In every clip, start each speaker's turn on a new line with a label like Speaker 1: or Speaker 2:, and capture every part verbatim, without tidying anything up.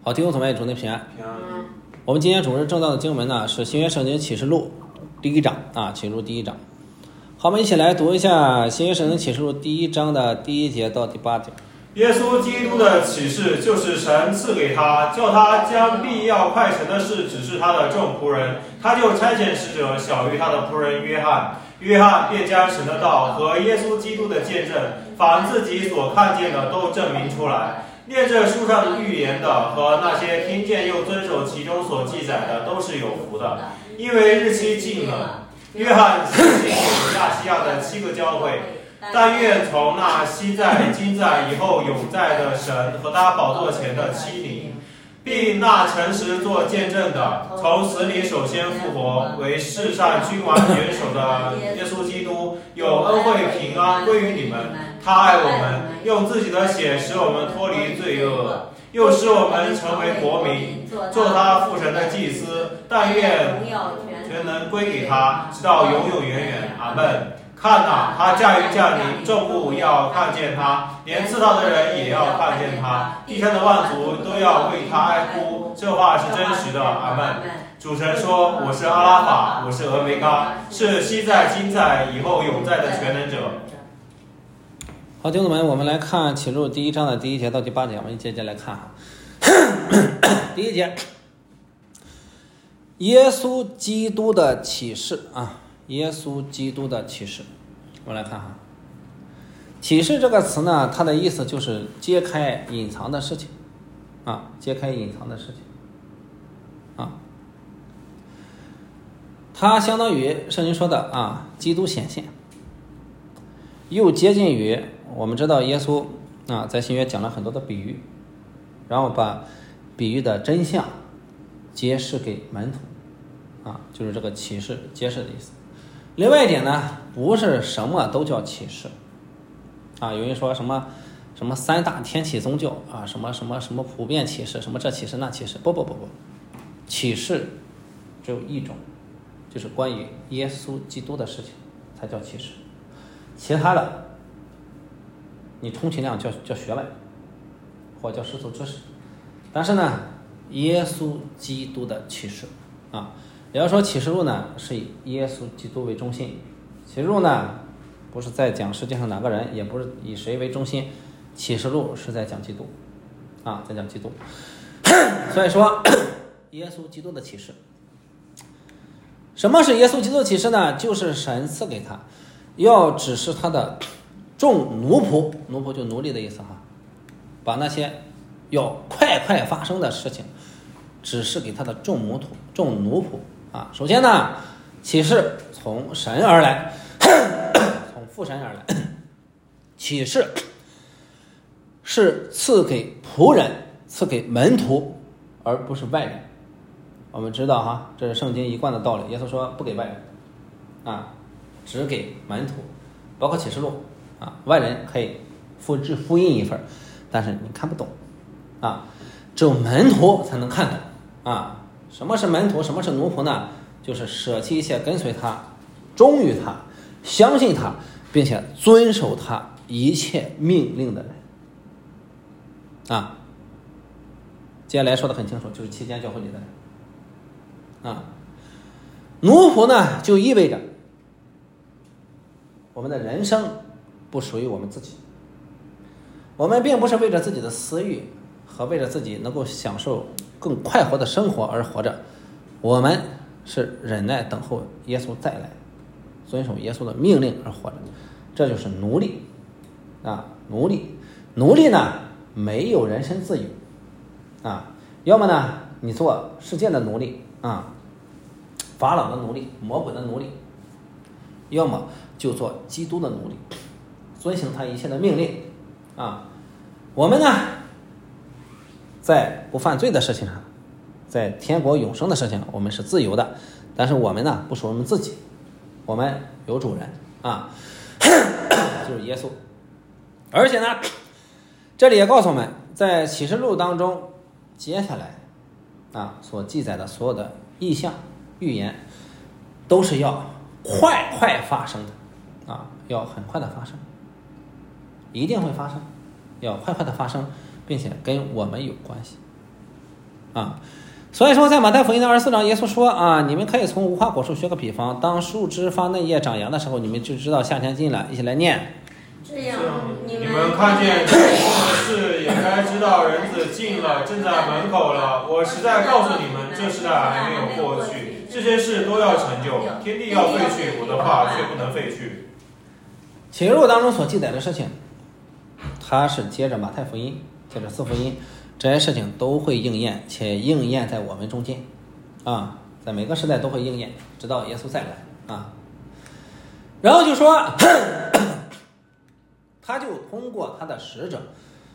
Speaker 1: 好，弟兄姊妹，主内平安。
Speaker 2: 平安。
Speaker 1: 我们今天主日正道的经文呢是新约圣经启示录第一章啊，启示录第一章。好，我们一起来读一下新约圣经启示录第一章的第一节到第八节。
Speaker 2: 耶稣基督的启示就是神赐给他，叫他将必要快成的事指示他的众仆人，他就差遣使者小于他的仆人约翰。约翰便将神的道和耶稣基督的见证，凡自己所看见的都证明出来。念这书上预言的和那些听见又遵守其中所记载的，都是有福的，因为日期近了。约翰写信给亚细亚的七个教会，但愿从那昔在、今在、以后永在的神和他宝座前的七灵，并那诚实做见证的，从死里首先复活，为世上君王元首的耶稣基督，有恩惠平安归于你们。他爱我们，用自己的血使我们脱离罪恶，又使我们成为国民，做他父神的祭司。但愿全能归给他，直到永永远远。阿们。看哪，他驾驭降临，众物要看见他，连刺他的人也要看见他，地上的万族都要为他哀哭。这话是真实的。阿们。主神说：我是阿拉法，我是俄梅嘎，是昔在、今在、以后永在的全能者。
Speaker 1: 好，弟兄们，我们来看启示录第一章的第一节到第八节，我们一节节来看哈。第一节，耶稣基督的启示啊，耶稣基督的启示，我们来看哈。启示这个词呢，它的意思就是揭开隐藏的事情啊，揭开隐藏的事情啊。它相当于圣经说的啊，基督显现，又接近于我们知道耶稣啊，在新约讲了很多的比喻，然后把比喻的真相揭示给门徒啊，就是这个启示揭示的意思。另外一点呢，不是什么都叫启示啊，有人说什么什么三大天启宗教啊，什么什么什么普遍启示，什么这启示那启示，不不不不，启示只有一种，就是关于耶稣基督的事情才叫启示，其他的你充其量叫叫学问，或叫世俗知识。但是呢，耶稣基督的启示啊，也要说启示录呢是以耶稣基督为中心，启示录呢不是在讲世界上哪个人，也不是以谁为中心，启示录是在讲基督啊，在讲基督。所以说，耶稣基督的启示，什么是耶稣基督的启示呢？就是神赐给他，要指示他的众奴仆，奴仆就奴隶的意思哈，把那些要快快发生的事情指示给他的众奴仆众奴仆啊。首先呢，启示从神而来，从父神而来，启示是赐给仆人，赐给门徒，而不是外人。我们知道哈，这是圣经一贯的道理。耶稣说不给外人啊，只给门徒，包括启示录啊，外人可以复制复印一份，但是你看不懂啊，只有门徒才能看懂啊。什么是门徒？什么是奴仆呢？就是舍弃一切跟随他，忠于他，相信他，并且遵守他一切命令的人啊。接下来说的很清楚，就是期间教会里的人啊。奴仆呢，就意味着我们的人生不属于我们自己，我们并不是为着自己的私欲和为着自己能够享受更快活的生活而活着，我们是忍耐等候耶稣再来，遵守耶稣的命令而活着，这就是奴隶啊，奴隶，奴隶呢没有人身自由啊，要么呢你做世界的奴隶啊，法老的奴隶，魔鬼的奴隶，要么就做基督的奴隶，遵行他一切的命令啊。我们呢在不犯罪的事情上，在天国永生的事情上，我们是自由的，但是我们呢不属于我们自己，我们有主人啊，就是耶稣。而且呢这里也告诉我们，在启示录当中接下来啊所记载的所有的意象预言都是要快快发生的啊，要很快的发生，一定会发生，要快快的发生，并且跟我们有关系啊。所以说，在马太福音的二十四章，耶稣说啊，你们可以从无花果树学个比方，当树枝发嫩叶长芽的时候，你们就知道夏天近了。一起来念。
Speaker 3: 这样，
Speaker 2: 你们看见这种事，也该知道人子近了，正在门口了。我实在告诉你们，这时代还没有过去，这些事都要成就。天地要废去，我的话却不能废去。
Speaker 1: 启示录当中所记载的事情，它是接着马太福音，接着四福音，这些事情都会应验，且应验在我们中间，啊，在每个时代都会应验，直到耶稣再来啊。然后就说。他就通过他的使者，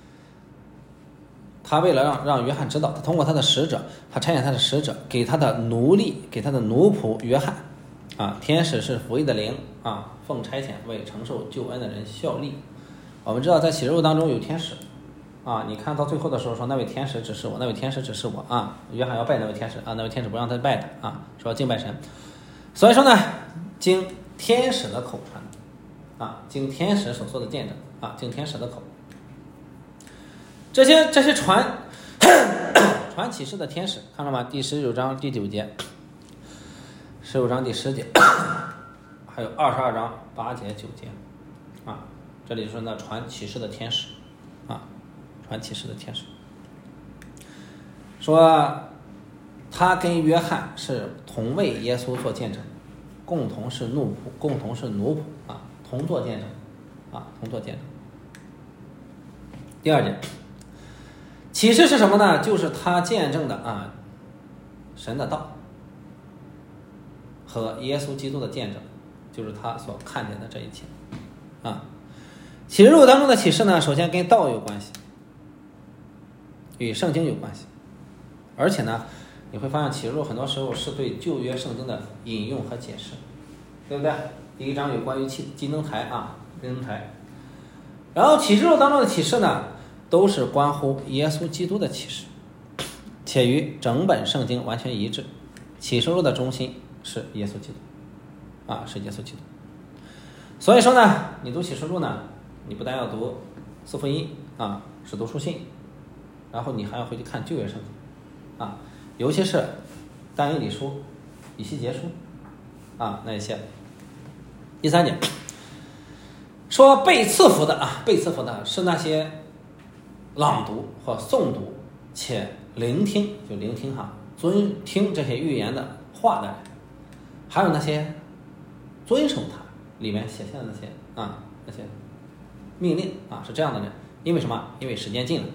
Speaker 1: 他为了让让约翰知道，他通过他的使者，他差遣他的使者给他的奴隶，给他的奴仆约翰，啊，天使是服役的灵啊，奉差遣为承受救恩的人效力。我们知道在启示录当中有天使，啊，你看到最后的时候说那位天使指示我，那位天使指示我啊，约翰要拜那位天使啊，那位天使不让他拜的啊，说敬拜神。所以说呢，经天使的口传。啊，经天使所做的见证啊，经天使的口，这些这些传传启示的天使，看到吗？第十九章第九节，十九章第十节，还有二十二章八节九节，啊，这里说呢传启示的天使，啊，传启示的天使，说他跟约翰是同为耶稣做见证，共同是奴仆，共同是奴仆啊。同作见证，啊，同作见证。第二点，启示是什么呢？就是他见证的啊，神的道和耶稣基督的见证，就是他所看见的这一切，啊。启示录当中的启示呢，首先跟道有关系，与圣经有关系，而且呢，你会发现启示录很多时候是对旧约圣经的引用和解释，对不对？第一章有关于金灯台啊，金灯台。然后启示录当中的启示呢，都是关乎耶稣基督的启示，且与整本圣经完全一致。启示录的中心是耶稣基督，啊，是耶稣基督。所以说呢，你读启示录呢，你不但要读四福音啊，使徒书信，然后你还要回去看旧约圣经，啊，尤其是但以理书、以西结书，啊，那一些。第三点，说被赐福的啊，被赐福的是那些朗读或诵读且聆听，就聆听哈，遵听这些预言的话的人，还有那些遵守它里面写下的那些啊那些命令啊，是这样的人。因为什么？因为时间近了。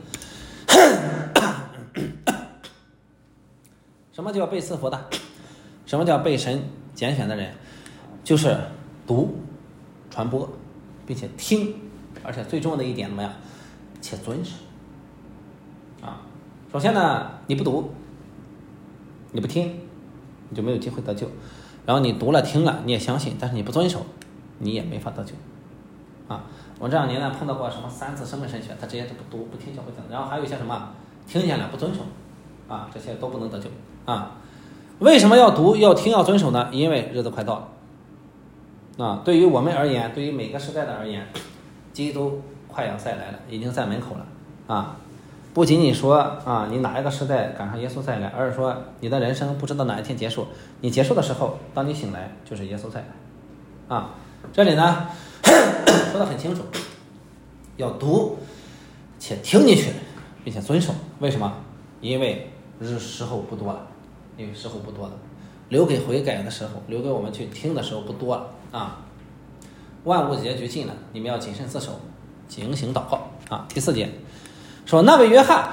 Speaker 1: 什么叫被赐福的？什么叫被神拣选的人？就是读、传播，并且听，而且最重要的一点怎么样？且遵守。啊，首先呢，你不读，你不听，你就没有机会得救。然后你读了、听了，你也相信，但是你不遵守，你也没法得救。啊，我这两年呢碰到过什么三次生命神学，他直接就不读、不听教会讲，然后还有一些什么听见了不遵守，啊，这些都不能得救。啊，为什么要读、要听、要遵守呢？因为日子快到了。啊，对于我们而言，对于每个时代的而言，基督快要再来了，已经在门口了啊！不仅仅说啊，你哪一个时代赶上耶稣再来，而是说你的人生不知道哪一天结束，你结束的时候，当你醒来，就是耶稣再来啊！这里呢说得很清楚，要读且听进去，并且遵守。为什么？因为日时候不多了，因为时候不多了。留给悔改的时候，留给我们去听的时候不多了啊！万物结局近了，你们要谨慎自守，警醒祷告啊！第四节说，那位约翰，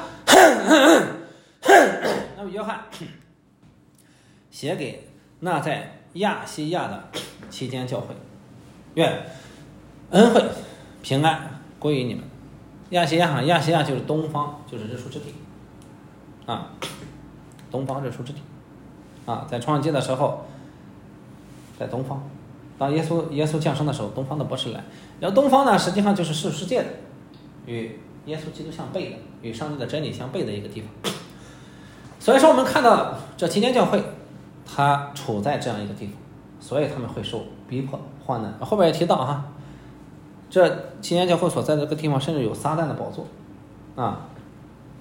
Speaker 1: 那位约翰写给那在亚细亚的期间教会，愿恩惠平安归于你们。亚细亚，亚细亚就是东方，就是日出之地啊，东方日出之地。啊，在创世纪的时候，在东方，当耶稣耶稣降生的时候，东方的博士来，然后东方呢，实际上就是世世界的，与耶稣基督相悖的，与上帝的真理相悖的一个地方。所以说，我们看到这期间教会，它处在这样一个地方，所以他们会受逼迫、患难。后边也提到哈，这期间教会所在的这个地方，甚至有撒旦的宝座，啊。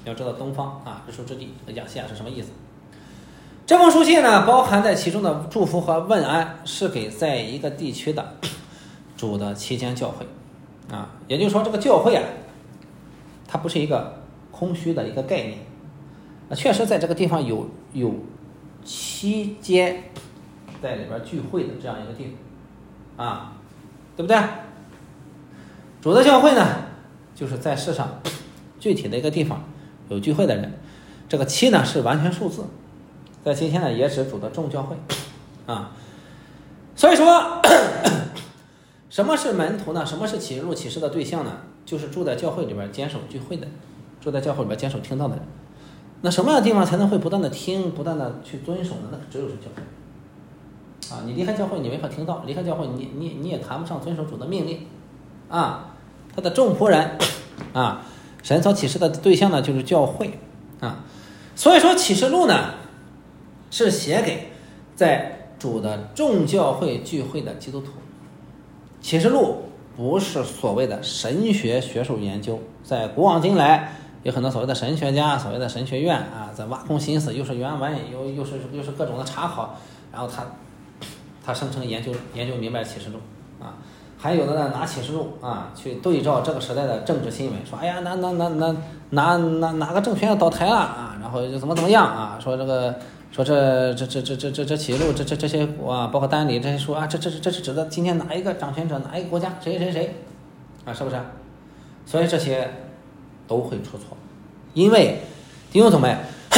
Speaker 1: 要知道东方啊，日出之地，这个亚细亚是什么意思？这封书信呢，包含在其中的祝福和问安，是给在一个地区的主的期间教会啊，也就是说，这个教会啊，它不是一个空虚的一个概念，那确实在这个地方有有期间在里边聚会的这样一个地方啊，对不对？主的教会呢，就是在世上具体的一个地方有聚会的人，这个期呢是完全数字，在今天呢也指主的众教会啊。所以说什么是门徒呢？什么是启示录启示的对象呢？就是住在教会里边坚守聚会的人，住在教会里边坚守听道的人。那什么样的地方才能会不断的听，不断的去遵守呢？那只有是教会啊！你离开教会，你没法听道；离开教会，你你你也谈不上遵守主的命令啊。他的众仆人啊，神所启示的对象呢，就是教会啊。所以说，启示录呢是写给在主的众教会聚会的基督徒。启示录不是所谓的神学学术研究，在古往今来有很多所谓的神学家、所谓的神学院啊，在挖空心思，又是原文，又又是又是各种的查考，然后他他声称研究研究明白启示录啊。还有的呢，拿启示录啊去对照这个时代的政治新闻，说哎呀，哪哪哪哪哪哪哪个政权要倒台了啊，然后就怎么怎么样啊，说这个说这这这这这这这启示录这这这些啊，包括单理这些书啊，这这这是指的今天哪一个掌权者，哪一个国家，谁谁谁啊，是不是？所以这些都会出错，因为弟兄姊妹，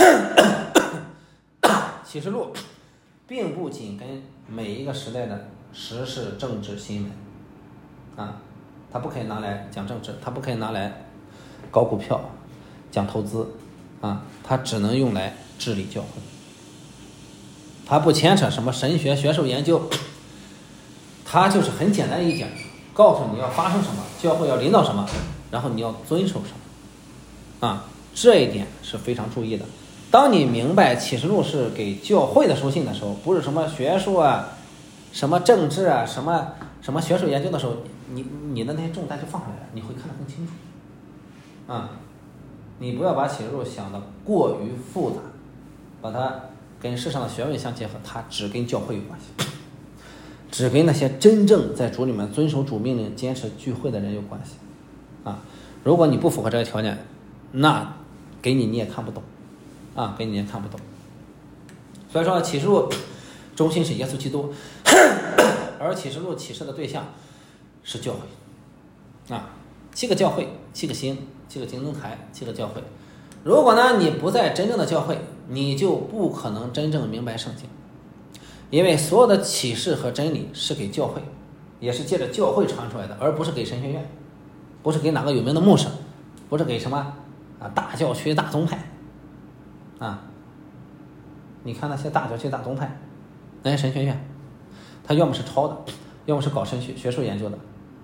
Speaker 1: 启示录并不紧跟每一个时代的时事政治新闻。啊，他不可以拿来讲政治，他不可以拿来搞股票、讲投资，啊，他只能用来治理教会。他不牵扯什么神学、学术研究，他就是很简单一点，告诉你要发生什么，教会要领导什么，然后你要遵守什么，啊，这一点是非常注意的。当你明白启示录是给教会的书信的时候，不是什么学术啊、什么政治啊、什么什么学术研究的时候，你你的那些重担就放下来了，你会看得更清楚啊！你不要把启示录想得过于复杂，把它跟世上的学问相结合，它只跟教会有关系，只跟那些真正在主里面遵守主命令、坚持聚会的人有关系啊！如果你不符合这个条件，那给你你也看不懂啊，给你也看不懂。所以说启示录中心是耶稣基督，而启示录启示的对象是教会啊，七个教会，七个星，七个金灯台，七个教会。如果呢你不在真正的教会，你就不可能真正明白圣经，因为所有的启示和真理是给教会，也是借着教会传出来的，而不是给神学院，不是给哪个有名的牧师，不是给什么啊大教区大宗派啊。你看那些大教区大宗派，那些神学院，他要么是抄的，要么是搞神学学术研究的。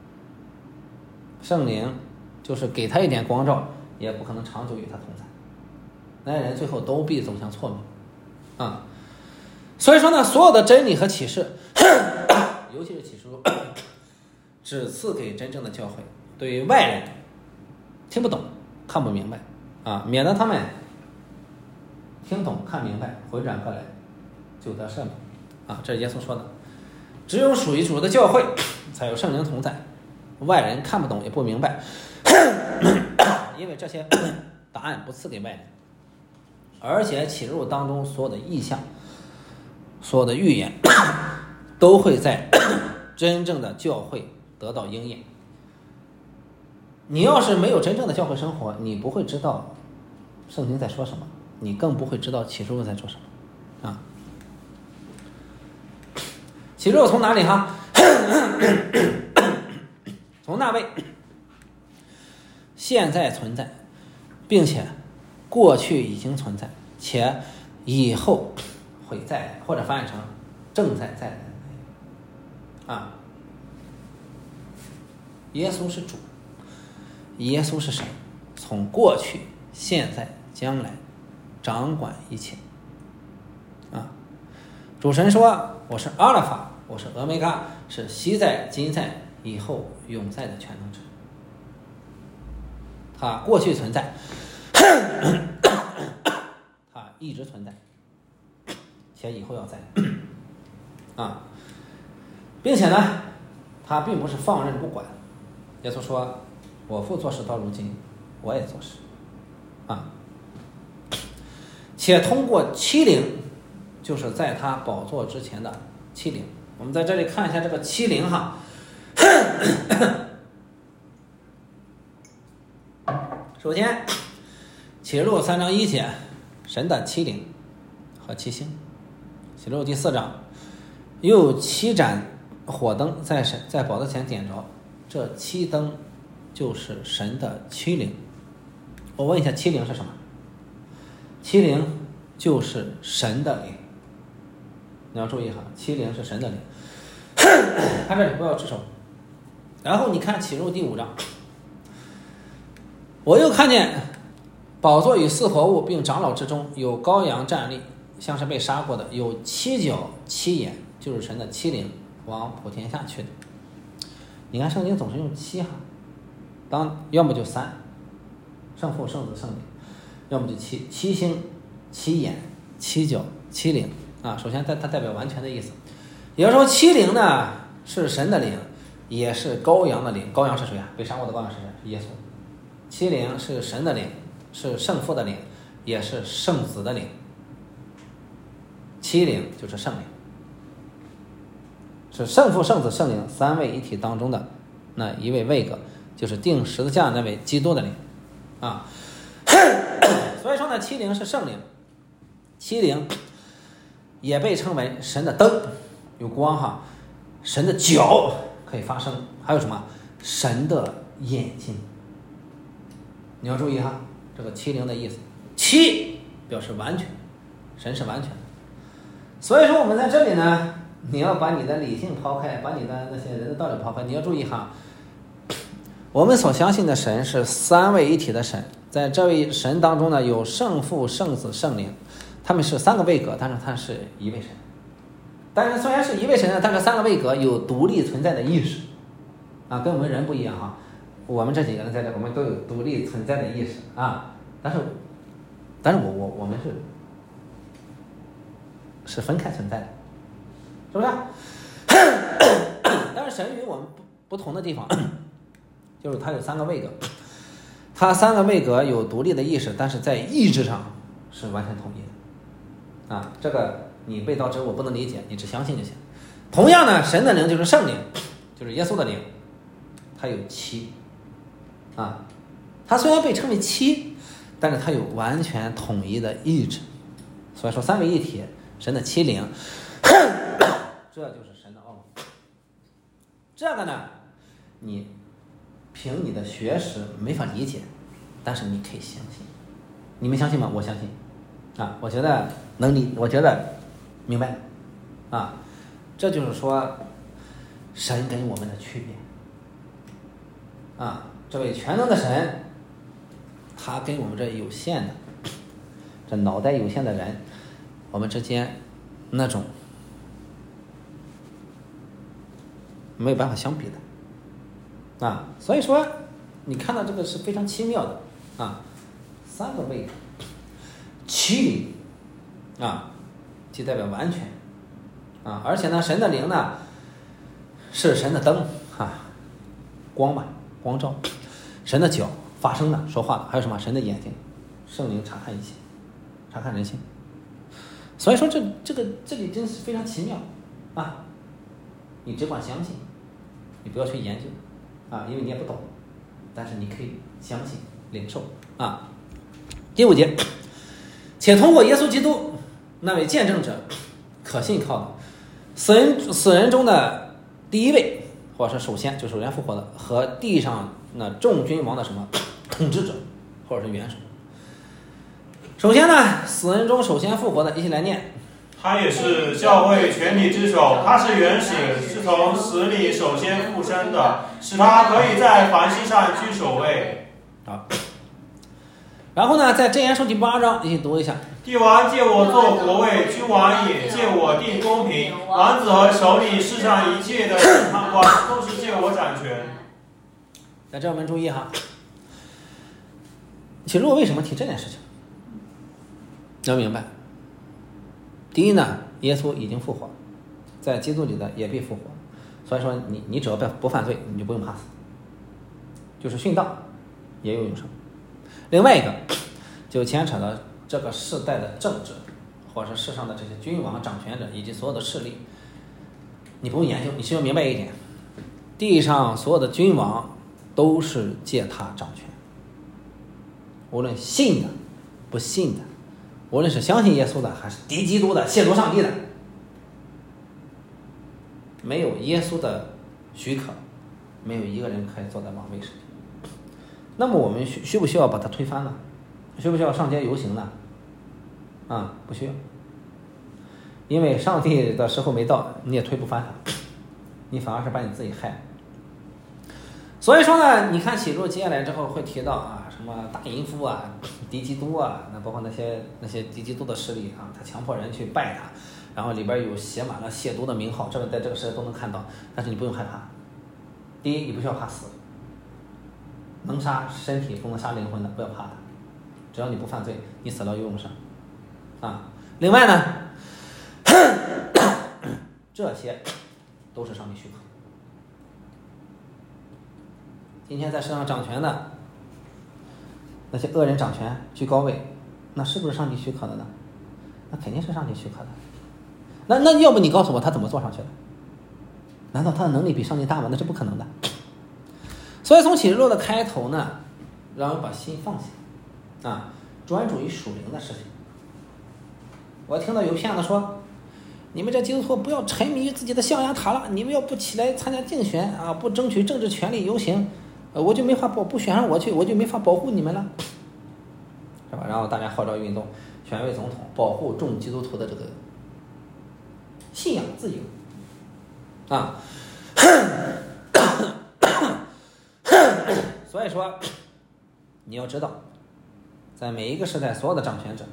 Speaker 1: 圣灵就是给他一点光照，也不可能长久与他同在，那些人最后都必走向错误啊。所以说呢，所有的真理和启示，尤其是启示录，只赐给真正的教会，对于外人听不懂看不明白啊，免得他们听懂看明白回转过来就得胜了啊！这是耶稣说的，只有属于主的教会才有圣灵同在，外人看不懂也不明白，因为这些答案不赐给外人，而且启示录当中所有的意象、所有的预言都会在真正的教会得到应验。你要是没有真正的教会生活，你不会知道圣经在说什么，你更不会知道启示录在说什么啊。启示录从哪里哈？从那位现在存在，并且过去已经存在，且以后会再来，或者翻译成正在再来的啊。耶稣是主，耶稣是神，从过去、现在、将来掌管一切啊。主神说：“我是阿拉法，我是俄梅嘎，是昔在、今在、以后永在的全能者。”他过去存在， 它一直存在，且以后要在啊，并且呢，它并不是放任不管。耶稣说：“我父做事到如今，我也做事。”啊，且通过欺凌，就是在他宝座之前的欺凌。我们在这里看一下这个欺凌哈。首先，启示录三章一节，神的欺凌和七星。启示录第四章，又七盏火灯在神在宝座前点着，这七灯就是神的欺凌。我问一下，欺凌是什么？欺凌就是神的灵。你要注意哈，欺凌是神的灵。看这里不要指手。然后你看启示录第五章，我又看见宝座与四活物并长老之中有羔羊站立，像是被杀过的，有七角七眼，就是神的欺凌，往普天下去的。你看圣经总是用七哈，当要么就三，圣父圣子圣灵，要么就七，七星七眼七角七灵啊。首先它它代表完全的意思，也就是说七灵呢是神的灵，也是羔羊的灵。羔羊是谁啊？被杀过的羔羊是谁？是耶稣。七灵是神的灵，是圣父的灵，也是圣子的灵。七灵就是圣灵，是圣父圣子圣灵三位一体当中的那一位位格，就是钉十字架那位基督的灵啊。所以说呢，七灵是圣灵，七灵也被称为神的灯，有光哈，神的脚可以发声，还有什么？神的眼睛。你要注意哈，这个七灵的意思，七表示完全，神是完全的。所以说我们在这里呢，你要把你的理性抛开，把你的那些人的道理抛开，你要注意哈，我们所相信的神是三位一体的神，在这位神当中呢，有圣父、圣子、圣灵，他们是三个位格，但是他是一位神。但是虽然是一位神呢，但是三个位格有独立存在的意识啊，跟我们人不一样哈。我们这几个人在这，我们都有独立存在的意识啊，但是，但是我我我们是是分开存在的，是不是？但是神与我们不同的地方，就是它有三个位格，它三个位格有独立的意识，但是在意志上是完全统一的啊。这个你背道之我不能理解，你只相信就行。同样呢，神的灵就是圣灵，就是耶稣的灵，它有七。啊，它虽然被称为七，但是它有完全统一的意志，所以说三位一体，神的七灵，这就是神的奥秘。这个呢，你凭你的学识没法理解，但是你可以相信。你们相信吗？我相信。啊，我觉得能理，我觉得明白。啊，这就是说，神跟我们的区别。啊。这位全能的神，他跟我们这有限的、这脑袋有限的人，我们之间那种没有办法相比的啊。所以说，你看到这个是非常奇妙的啊。三个位格，七灵啊，即代表完全啊。而且呢，神的灵呢是神的灯啊，光吧，光照。神的脚发声的说话的，还有什么？神的眼睛，圣灵查看一切，查看人心。所以说这这个这里真是非常奇妙啊！你只管相信，你不要去研究啊，因为你也不懂，但是你可以相信领受啊。第五节，且通过耶稣基督那位见证者，可信靠的死人死人中的第一位，或者是首先就首先复活的，和地上那众君王的什么统治者或者是元首。首先呢，死人中首先复活的，一起来念。
Speaker 2: 他也是教会全体之首，他是原始，是从死里首先复生的，使他可以在凡事上居首位。
Speaker 1: 好，然后呢，在箴言书第八章，一起读一下。
Speaker 2: 帝王借我做国位，君王也借我定公平，王子和手里世上一切的审判官都是借我掌权。
Speaker 1: 在这我们注意哈， 启示录为什么提这件事情？要明白，第一呢，耶稣已经复活，在基督里的也必复活，所以说你你只要不不犯罪，你就不用怕死，就是殉道也有永生。另外一个就牵扯到这个世代的政治，或者是世上的这些君王掌权者以及所有的势力，你不用研究，你需要明白一点，地上所有的君王都是借他掌权，无论信的不信的，无论是相信耶稣的还是敌基督的亵渎上帝的，没有耶稣的许可，没有一个人可以坐在王位上。那么我们需需不需要把它推翻呢？需不需要上街游行呢？啊，不需要，因为上帝的时候没到，你也推不翻他，你反而是把你自己害。所以说呢，你看启示录接下来之后会提到啊，什么大淫妇啊、敌基督啊，那包括那些那些敌基督的势力啊，他强迫人去拜他，然后里边有写满了亵渎的名号，这个在这个时代都能看到。但是你不用害怕，第一，你不需要怕死，能杀身体不能杀灵魂的，不要怕他，只要你不犯罪，你死了有永生啊。另外呢，这些都是上帝许可。今天在世上掌权的那些恶人掌权居高位，那是不是上帝许可的呢？那肯定是上帝许可的。那那要不你告诉我他怎么做上去的？难道他的能力比上帝大吗？那是不可能的。所以从启示录的开头呢，让人把心放下啊，专注于属灵的事情。我听到有骗子说，你们这基督徒不要沉迷于自己的象牙塔了，你们要不起来参加竞选啊，不争取政治权利游行，呃，我就没法保，不选上我去，我就没法保护你们了，是吧？然后大家号召运动，选为总统，保护众基督徒的这个信仰自由啊。所以说，你要知道，在每一个时代，所有的掌权者，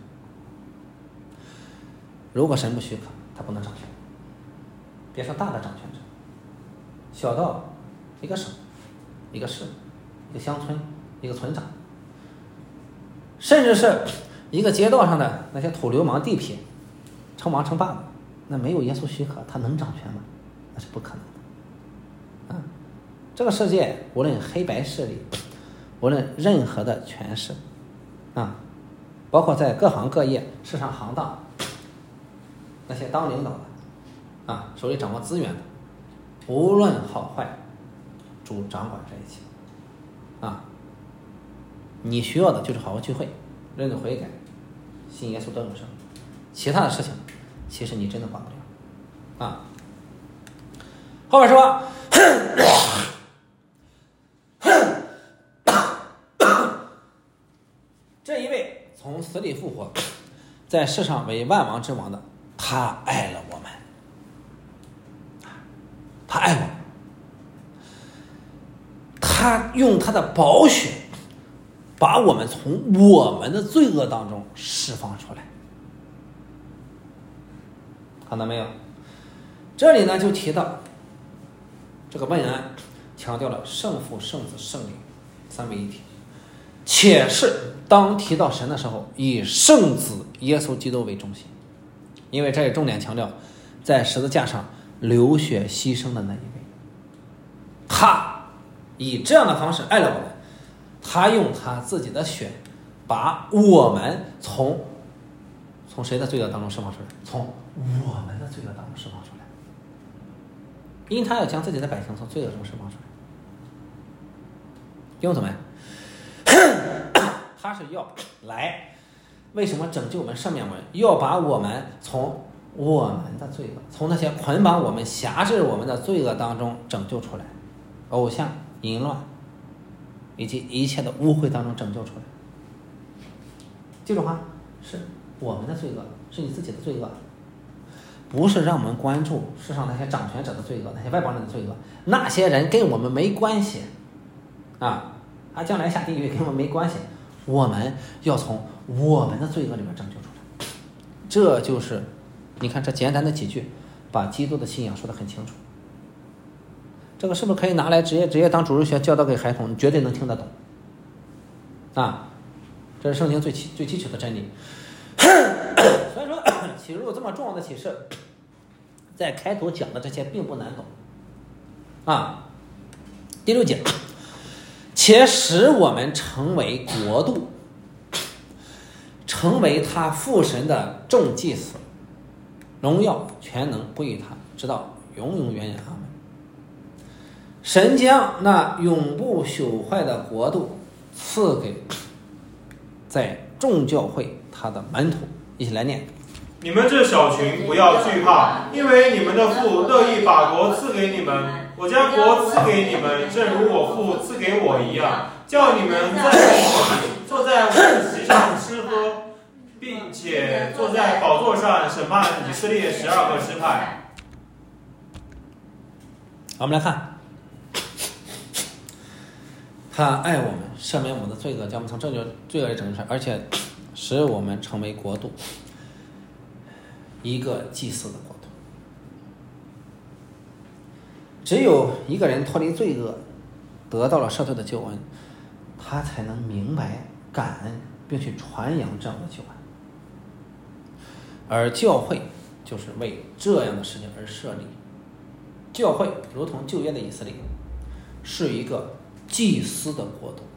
Speaker 1: 如果神不许可，他不能掌权。别说大的掌权者，小到一个省、一个市、一个乡村、一个村长，甚至是一个街道上的那些土流氓地痞、称王称霸的，那没有耶稣许可，他能掌权吗？那是不可能的。啊，这个世界无论黑白势力，无论任何的权势，啊，包括在各行各业、市场行当，那些当领导的，啊，手里掌握资源的，无论好坏，主掌管这一切。啊，你需要的就是好好聚会，认罪悔改，信耶稣得永生，其他的事情，其实你真的管不了。啊，后面说，这一位从死里复活，在世上为万王之王的，他爱了我们，他爱我们，他用他的宝血把我们从我们的罪恶当中释放出来。看到没有？这里呢就提到这个问安强调了圣父、圣子、圣灵三位一体，且是当提到神的时候，以圣子耶稣基督为中心，因为这也重点强调在十字架上流血牺牲的那一位，他以这样的方式爱了我们，他用他自己的血把我们从从谁的罪恶当中释放出来？从我们的罪恶当中释放出来，因他要将自己的百姓从罪恶中释放出来。弟兄姊妹，他是要来，为什么拯救我们、赦免我们？要把我们从我们的罪恶，从那些捆绑我们、辖制我们的罪恶当中拯救出来，偶像、淫乱以及一切的污秽当中拯救出来。记住哈，是我们的罪恶，是你自己的罪恶，不是让我们关注世上那些掌权者的罪恶，那些外邦人的罪恶，那些人跟我们没关系啊，他将来下地狱跟我们没关系，我们要从我们的罪恶里面拯救出来。这就是你看这简单的几句把基督的信仰说得很清楚。这个是不是可以拿来直接直接当主日学教导给孩童？你绝对能听得懂啊！ 这是圣经最基最基础的真理。所以说启示录这么重要的启示，在开头讲的这些并不难懂啊。第六节，且使我们成为国度，成为他父神的众祭司，荣耀全能归于他，直到永永远远。阿门。神将那永不朽坏的国度赐给在众教会他的门徒。一起来念：
Speaker 2: 你们这小群不要惧怕，因为你们的父乐意把国赐给你们。我将国赐给你们，正如我父赐给我一样，叫你们在我里坐在我席上吃喝，并且坐在宝座上审判以色列十二个支派。
Speaker 1: 我们来看，他爱我们，赦免我们的罪恶，将我们从这就罪恶里拯救出来，而且使我们成为国度，一个祭祀的国度。只有一个人脱离罪恶，得到了赦罪的救恩，他才能明白感恩，并去传扬这样的救恩。而教会就是为这样的事情而设立。教会如同旧约的以色列，是一个祭司的国度。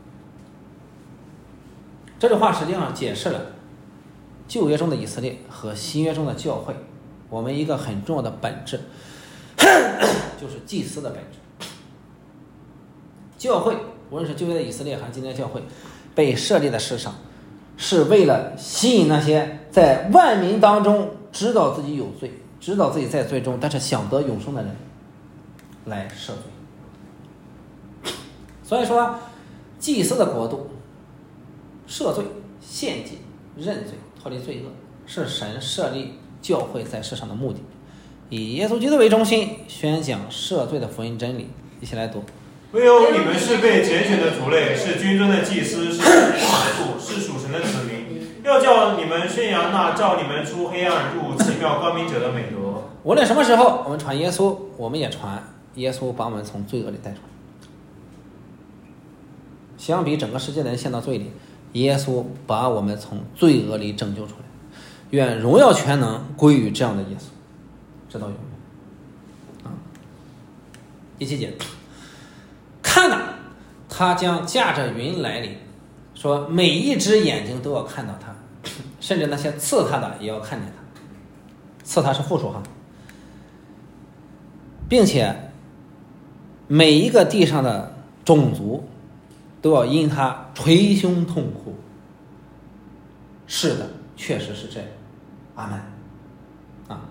Speaker 1: 这句话实际上解释了旧约中的以色列和新约中的教会，我们一个很重要的本质，就是祭司的本质。教会无论是旧约的以色列还是今天的教会，被设立在世上，是为了吸引那些在万民当中知道自己有罪，知道自己在罪中，但是想得永生的人来赦罪。所以说祭司的国度，赦罪、献祭、认罪、脱离罪恶，是神设立教会在世上的目的，以耶稣基督为中心，宣讲赦罪的福音真理。一起来读：
Speaker 2: 唯有你们是被拣选的族类，是君尊的祭司，是神的国度，是属神的子民，要叫你们宣扬那照你们出黑暗入奇妙光明者的美德。
Speaker 1: 无论什么时候我们传耶稣，我们也传耶稣把我们从罪恶里带出来。相比整个世界的人陷到罪里，耶稣把我们从罪恶里拯救出来。愿荣耀全能归于这样的耶稣，直到永远。啊，第七节，看哪，他将驾着云来临，说每一只眼睛都要看到他，甚至那些刺他的也要看见他。刺他是复数哈，并且每一个地上的种族都要因他捶胸痛哭。是的，确实是这样。阿门。啊，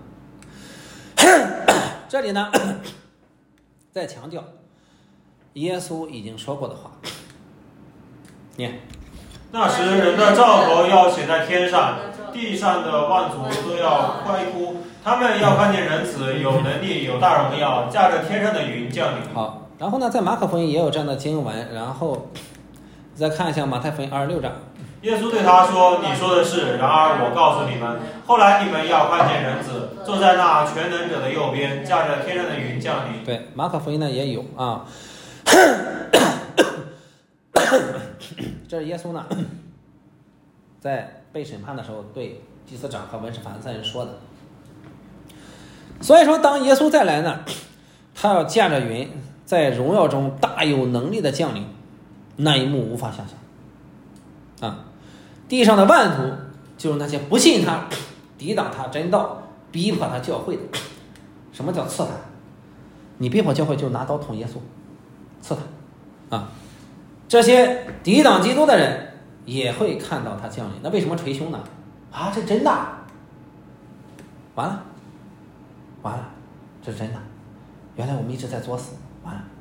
Speaker 1: 这里呢，再强调耶稣已经说过的话。念：
Speaker 2: 那时人的兆头要显在天上，地上的万族都要欢呼，他们要看见人子有能力、有大荣耀，驾着天上的云降临。
Speaker 1: 好，然后呢，在马可福音也有这样的经文，然后再看一下马太福音二十六章。
Speaker 2: 耶稣对他说：“你说的是，然而我告诉你们，后来你们要看见人子坐在那全能者的右边，驾着天上的云降临。”
Speaker 1: 对，马可福音呢也有啊。这是耶稣呢在被审判的时候对祭司长和文士法利赛人说的。所以说，当耶稣再来呢，他要驾着云，在荣耀中大有能力的降临，那一幕无法想象啊！地上的万族就是那些不信他、抵挡他真道、逼迫他教会的。什么叫刺他？你逼迫教会就拿刀捅耶稣，刺他啊！这些抵挡基督的人也会看到他降临。那为什么捶胸呢？啊，这真的？完了，完了，这是真的。原来我们一直在作死，完了。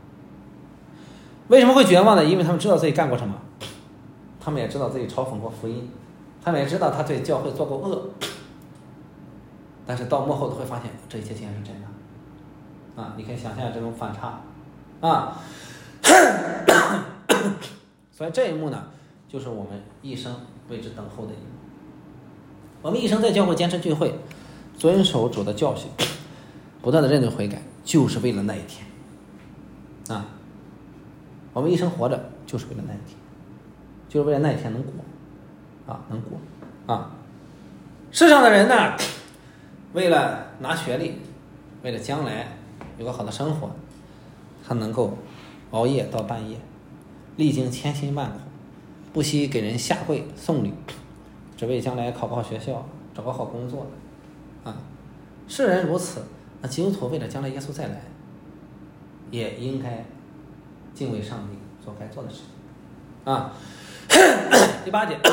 Speaker 1: 为什么会绝望呢？因为他们知道自己干过什么，他们也知道自己嘲讽过福音，他们也知道他对教会做过恶，但是到幕后都会发现这一切竟然是真的啊！你可以想象这种反差啊。所以这一幕呢，就是我们一生为之等候的一幕。我们一生在教会坚持聚会，遵守主的教训，不断的认罪悔改，就是为了那一天啊！我们一生活着就是为了那一天，就是为了那一天能过啊，能过啊。世上的人呢，为了拿学历，为了将来有个好的生活，他能够熬夜到半夜，历经千辛万苦，不惜给人下跪送礼，只为将来考个好学校，找个好工作的啊。世人如此，那基督徒为了将来耶稣再来，也应该敬畏上帝，做该做的事情啊。第八节，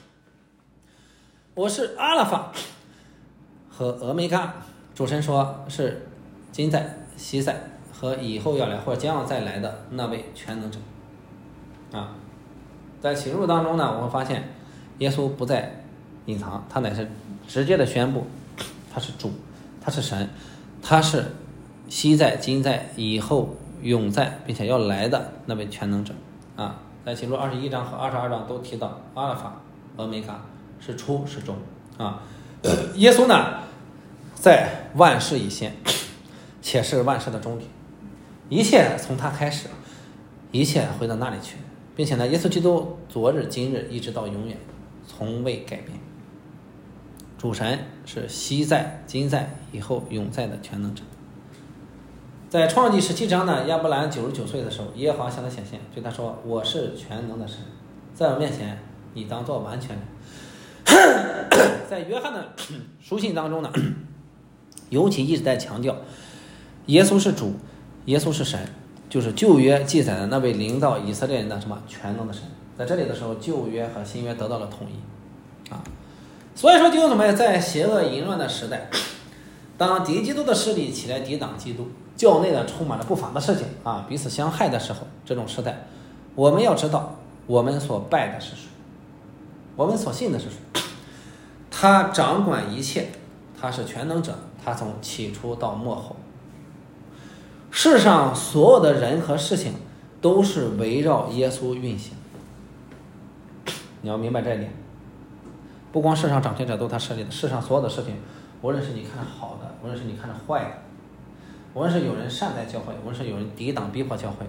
Speaker 1: 我是阿拉法和俄梅嘎，主神说是今在、昔在和以后要来或者将要再来的那位全能者啊。在启示录当中呢，我们发现耶稣不再隐藏，他乃是直接的宣布，他是主，他是神，他是昔在、今在、以后永在并且要来的那位全能者啊。在启示录二十一章和二十二章都提到阿拉法、俄梅嘎是初是终啊。耶稣呢，在万事以先，且是万事的终点，一切从他开始，一切回到那里去，并且呢，耶稣基督昨日今日一直到永远从未改变。主神是昔在、今在、以后永在的全能者。在创世纪十七章呢，亚伯兰九十九岁的时候，耶和华向他显现，对他说：我是全能的神，在我面前你当作完全人。在约翰的书信当中呢，尤其一直在强调耶稣是主，耶稣是神，就是旧约记载的那位领导以色列人的什么全能的神。在这里的时候，旧约和新约得到了统一啊。所以说，弟兄姊妹，在邪恶淫乱的时代，当敌基督的势力起来抵挡基督，教内呢充满了不法的事情啊，彼此相害的时候，这种时代，我们要知道我们所拜的是谁，我们所信的是谁。他掌管一切，他是全能者，他从起初到末后，世上所有的人和事情都是围绕耶稣运行。你要明白这一点，不光世上掌权者都他设立的，世上所有的事情，无论是你看好的，无论是你看着坏的，无论是有人善待教会，无论是有人抵挡逼迫教会，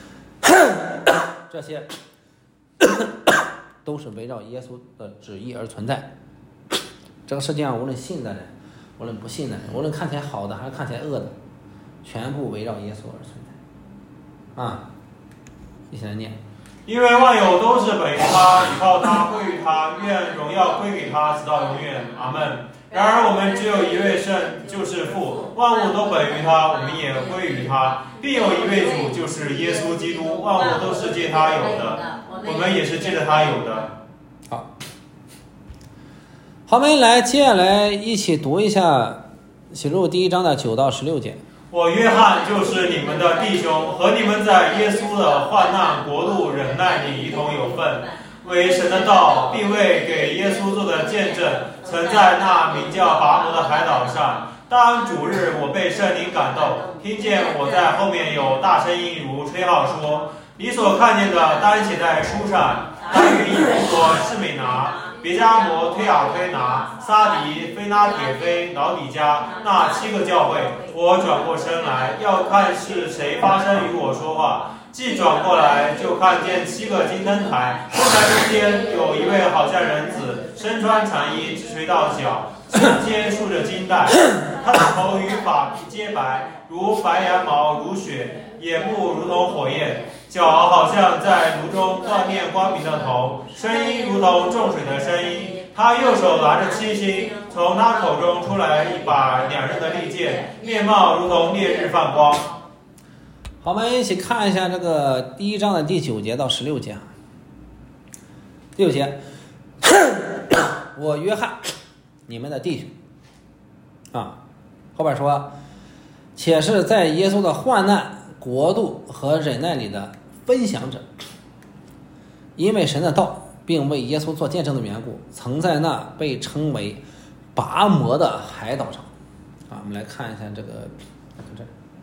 Speaker 1: 这些都是围绕耶稣的旨意而存在。这个世界上无论信的人，无论不信的人，无论看起来好的还是看起来恶的，全部围绕耶稣而存在啊。一起来念：
Speaker 2: 因为万有都是本于他，依靠他，归于他，愿荣耀归给他，直到永远。阿们。然而我们只有一位圣，就是父，万物都本于他，我们也归于他，并有一位主，就是耶稣基督，万物都是借他有的，我们也是借着他有的。
Speaker 1: 好，好，我们来接下来一起读一下启示录第一章的九到十六节。
Speaker 2: 我约翰就是你们的弟兄，和你们在耶稣的患难国度忍耐里一同有份，为神的道，并为给耶稣做的见证，曾在那名叫拔摩的海岛上。当主日，我被圣灵感动，听见我在后面有大声音如吹号说：你所看见的，单写在书上。当与以弗所、士美拿、别迦摩、推雅推拿、撒迪、菲拉铁菲、老底加那七个教会，我转过身来，要看是谁发声与我说话。既转过来，就看见七个金灯台，灯台中间有一位好像人子，身穿长衣，直垂到脚，胸间束着金带，他的头与发皮皆白，如白羊毛，如雪，眼目如同火焰，脚好像在炉中锻炼光明的头，声音如同重水的声音。他右手拿着七星，从他口中出来一把两刃的利剑，面貌如同烈日放光。
Speaker 1: 好，我们一起看一下这个第一章的第九节到十六节。第九节，我约翰，你们的弟兄啊，后边说，且是在耶稣的患难、国度和忍耐里的分享者，因为神的道，并为耶稣做见证的缘故，曾在那被称为拔摩的海岛上。啊，我们来看一下这个，看这。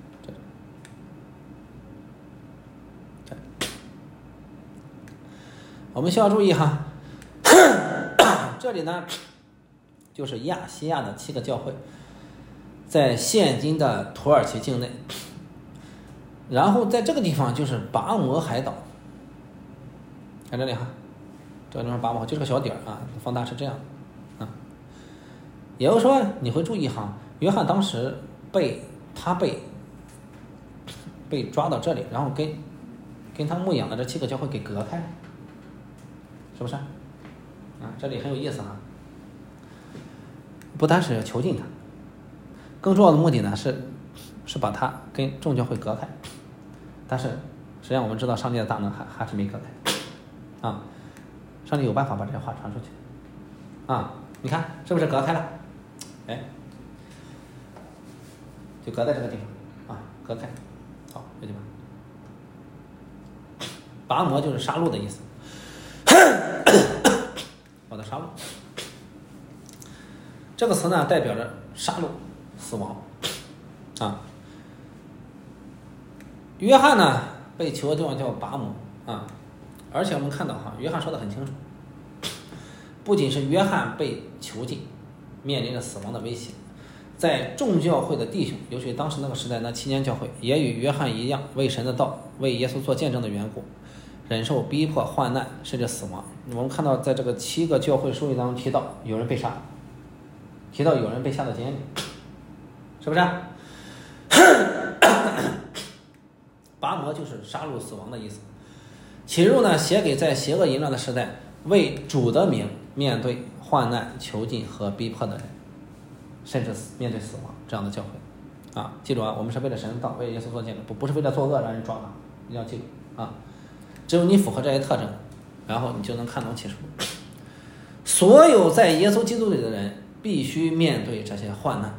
Speaker 1: 我们需要注意哈，这里呢就是亚细亚的七个教会，在现今的土耳其境内，然后在这个地方就是拔摩海岛，看这里哈， 这个地方拔毛就这个小点儿啊，放大是这样啊。也就是说，你会注意哈，约翰当时被他被被抓到这里，然后跟跟他牧养的这七个教会给隔开了，是不是？啊，这里很有意思哈。不单是要囚禁他，更重要的目的呢是是把他跟众教会隔开。但是实际上我们知道上帝的大能还还是没隔开啊，上帝有办法把这些话传出去啊。你看是不是隔开了？哎，就隔在这个地方啊，隔开。好，这地方。拔魔就是杀戮的意思，我的杀戮。这个词呢代表着杀戮、死亡啊。约翰呢被囚的地方叫拔魔啊，而且我们看到哈，约翰说的很清楚，不仅是约翰被囚禁，面临着死亡的威胁，在众教会的弟兄，尤其当时那个时代那七间教会，也与约翰一样，为神的道、为耶稣做见证的缘故，忍受逼迫、患难，甚至死亡。我们看到在这个七个教会书里当中提到有人被杀，提到有人被下到监里，是不是？拔魔就是杀戮死亡的意思。启示录呢写给在邪恶淫乱的时代为主的名面对患难、囚禁和逼迫的人，甚至面对死亡这样的教会啊。记住啊，我们是为了神的道，为耶稣做见证，不不是为了作恶让人抓他，一定要记住啊。只有你符合这些特征，然后你就能看懂启示录。所有在耶稣基督里的人必须面对这些患难，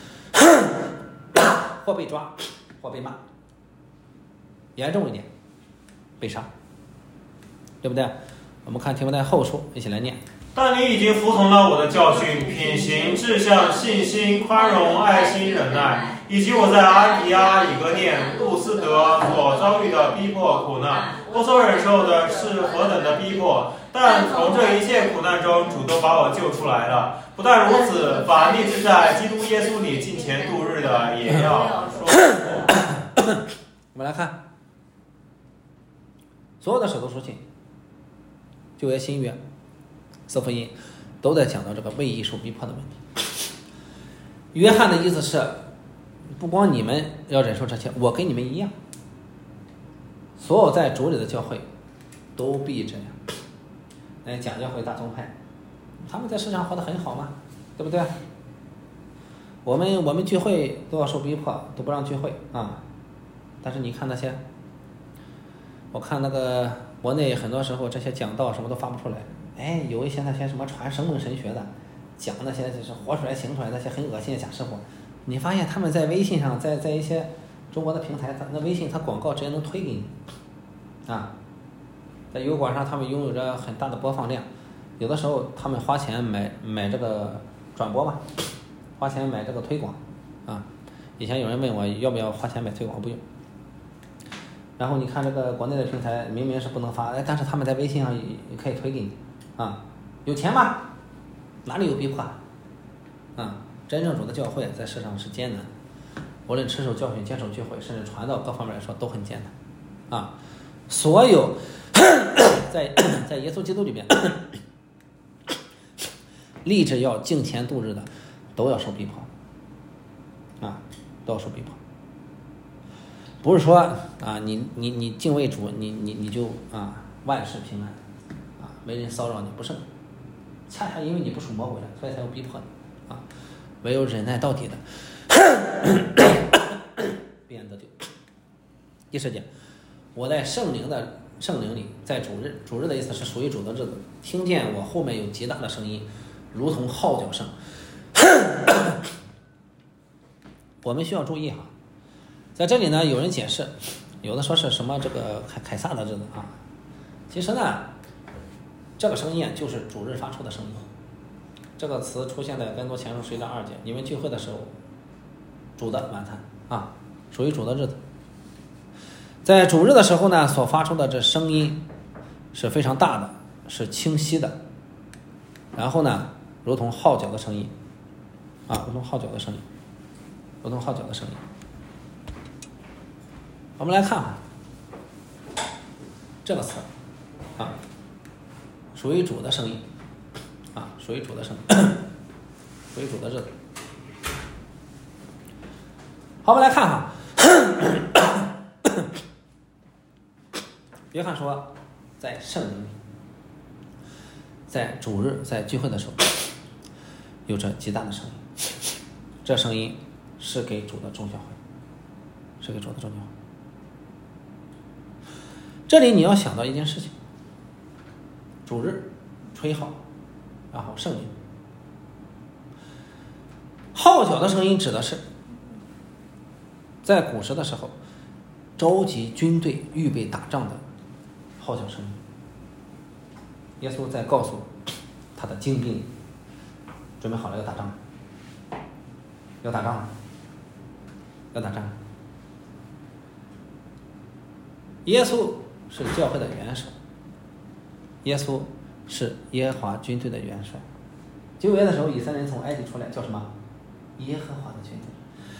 Speaker 1: 或被抓，或被骂，严重一点被杀，对不对？我们看提摩太后书，一起来念。
Speaker 2: 但你已经服从了我的教训，品行、志向、信心、宽容、爱心、忍耐，以及我在安提阿、以哥念、路斯德所遭遇的逼迫苦难。我所忍受的是何等的逼迫，但从这一切苦难中，主都把我救出来了。不但如此，凡立志在基督耶稣里敬虔度日的，也要说。
Speaker 1: 我们来看所有的使徒书信、旧约、新约、四福音都在讲到这个为义受逼迫的问题。约翰的意思是，不光你们要忍受这些，我跟你们一样，所有在主里的教会都必这样。那假教会、大宗派，他们在世上活得很好嘛，对不对？我们我们聚会都要受逼迫，都不让聚会啊。但是你看那些，我看那个国内很多时候这些讲道什么都发不出来，哎，有一些那些什么传生猛神学的，讲那些就是活出来行出来那些很恶心的假师傅，你发现他们在微信上，在在一些中国的平台，那微信它广告直接能推给你啊，在油管上他们拥有着很大的播放量，有的时候他们花钱买买这个转播嘛，花钱买这个推广啊。以前有人问我要不要花钱买推广，不用。然后你看这个国内的平台明明是不能发，哎，但是他们在微信上也可以推给你啊。有钱吗？哪里有逼迫啊？真正主的教会在世上是艰难，无论持守教训、坚守聚会，甚至传道各方面来说都很艰难啊。所有在在耶稣基督里面立志要敬虔度日的，都要受逼迫啊，都要受逼迫。不是说啊，你你你敬畏主，你你你就啊万事平安啊，没人骚扰你，不是，恰恰因为你不属魔鬼的，所以才有逼迫你啊。唯有忍耐到底的，必然得救。第十节，我在圣灵的圣灵里，在主日，主日的意思是属于主的日子，听见我后面有极大的声音，如同号角声。我们需要注意哈。在这里呢，有人解释，有的说是什么这个凯凯撒的日子啊，其实呢，这个声音就是主日发出的声音。这个词出现在《哥林多前书》十一章二节，你们聚会的时候，主的晚餐啊，属于主的日子。在主日的时候呢，所发出的这声音是非常大的，是清晰的，然后呢，如同号角的声音啊，如同号角的声音，如同号角的声音。我们来看看这个词啊， 属于主的声音啊，属于主的声音，属于主的日子。好，我们来看哈，约翰说，在圣灵里，在主日在聚会的时候，有着极大的声音，这声音是给主的众教会，是给主的众教会。这里你要想到一件事情，主日吹号，然后圣灵，号角的声音指的是在古时的时候召集军队预备打仗的号角声音。耶稣在告诉他的精兵，准备好了要打仗了，要打仗了，要打仗了。耶稣是教会的元首，耶稣是耶和华军队的元帅。旧约的时候，以色列人从埃及出来叫什么？耶和华的军队。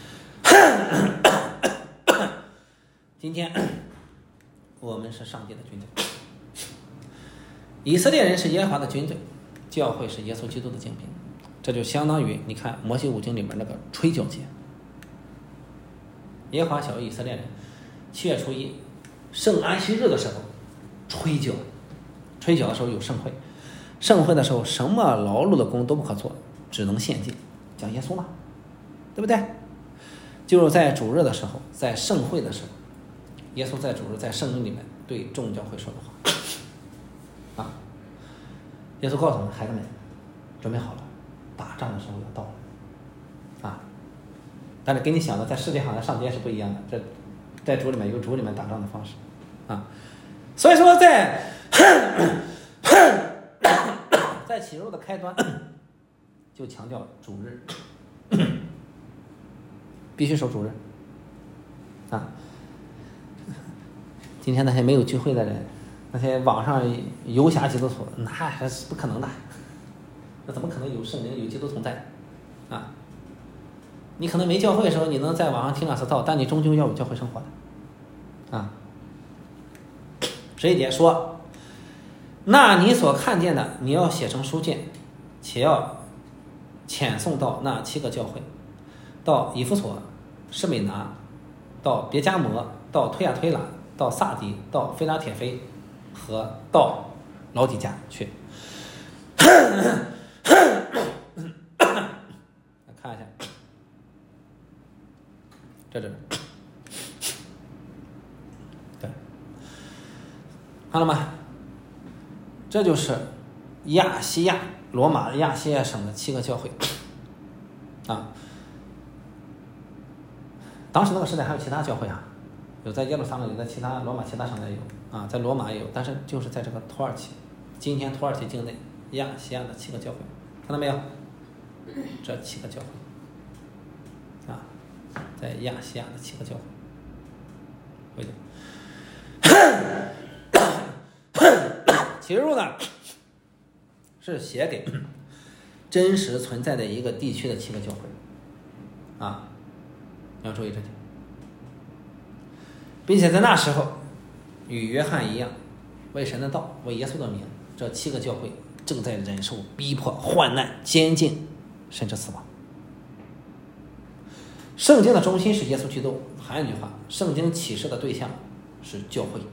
Speaker 1: 今天我们是上帝的军队，以色列人是耶和华的军队，教会是耶稣基督的精兵。这就相当于你看摩西五经里面那个吹角节，耶和华晓谕以色列人，七月初一圣安息日的时候吹角，吹角的时候有盛会，盛会的时候什么劳碌的工都不可做，只能献祭，讲耶稣嘛，对不对？就是在主日的时候，在盛会的时候，耶稣在主日在圣经里面对众教会说的话啊，耶稣告诉我们，孩子们准备好了，打仗的时候要到了啊。但是跟你想的在世界上的上街是不一样的，这在主里面有主里面打仗的方式啊。所以说在在启示录的开端就强调主日必须守主日啊。今天那些没有聚会的人，那些网上游侠基督徒，那还是不可能的，那怎么可能有圣灵有基督同在啊？你可能没教会的时候，你能在网上听两次道，但你终究要有教会生活的啊。十一节说，那你所看见的，你要写成书卷，且要遣送到那七个教会，到以弗所、士美拿，到别迦摩，到推亚推拉，到撒底，到菲拉铁菲和到老底嘉去。来看一下，这这对，看了吗？这就是亚细亚罗马亚细亚省的七个教会啊。当时那个时代还有其他教会啊，有在耶路撒冷，有在其他罗马其他省也有啊，在罗马也有，但是就是在这个土耳其，今天土耳其境内亚细亚的七个教会，看到没有？这七个教会啊，在亚细亚的七个教会，回头启示录呢是写给真实存在的一个地区的七个教会啊，要注意这点，并且在那时候与约翰一样，为神的道，为耶稣的名，这七个教会正在忍受逼迫、患难、监禁，甚至死亡。圣经的中心是耶稣基督，还有一句话，圣经启示的对象是教会，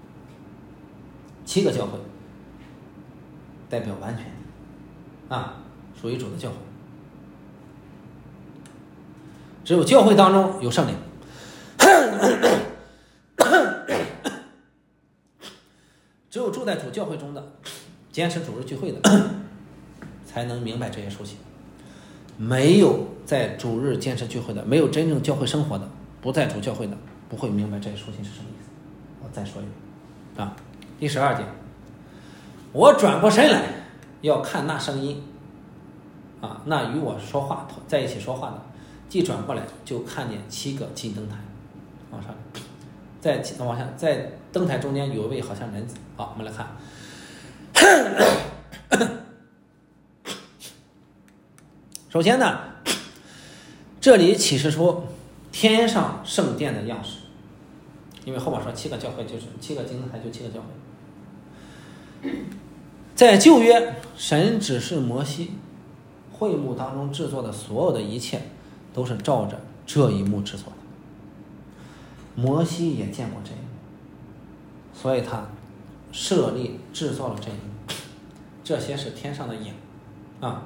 Speaker 1: 七个教会代表完全啊，属于主的教会。只有教会当中有圣灵，只有住在主教会中的，坚持主日聚会的，才能明白这些书信。没有在主日坚持聚会的，没有真正教会生活的，不在主教会的，不会明白这些书信是什么意思。我再说一遍啊，第十二节，我转过身来要看那声音啊，那与我说话在一起说话的，既转过来就看见七个金灯台，往上，在往下，在灯台中间有一位好像人子。好，我们来看。首先呢，这里启示出天上圣殿的样式，因为后面说七个教会就是七个金灯台，就七个教会。 在旧约，神指示摩西，会幕当中制作的所有的一切都是照着这一幕制作的。摩西也见过这一幕，所以他设立制作了这一幕。这些是天上的影啊，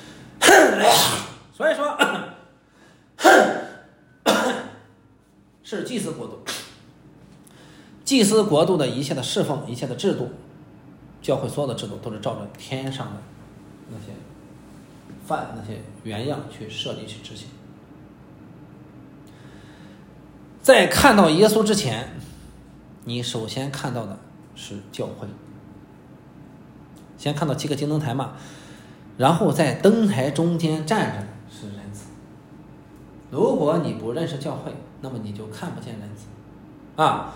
Speaker 1: 所以说是祭司国度，祭司国度的一切的侍奉，一切的制度，教会所有的制度都是照着天上的那些范那些原样去设立去执行。在看到耶稣之前，你首先看到的是教会，先看到七个金灯台嘛，然后在灯台中间站着的是人子。如果你不认识教会，那么你就看不见人子啊。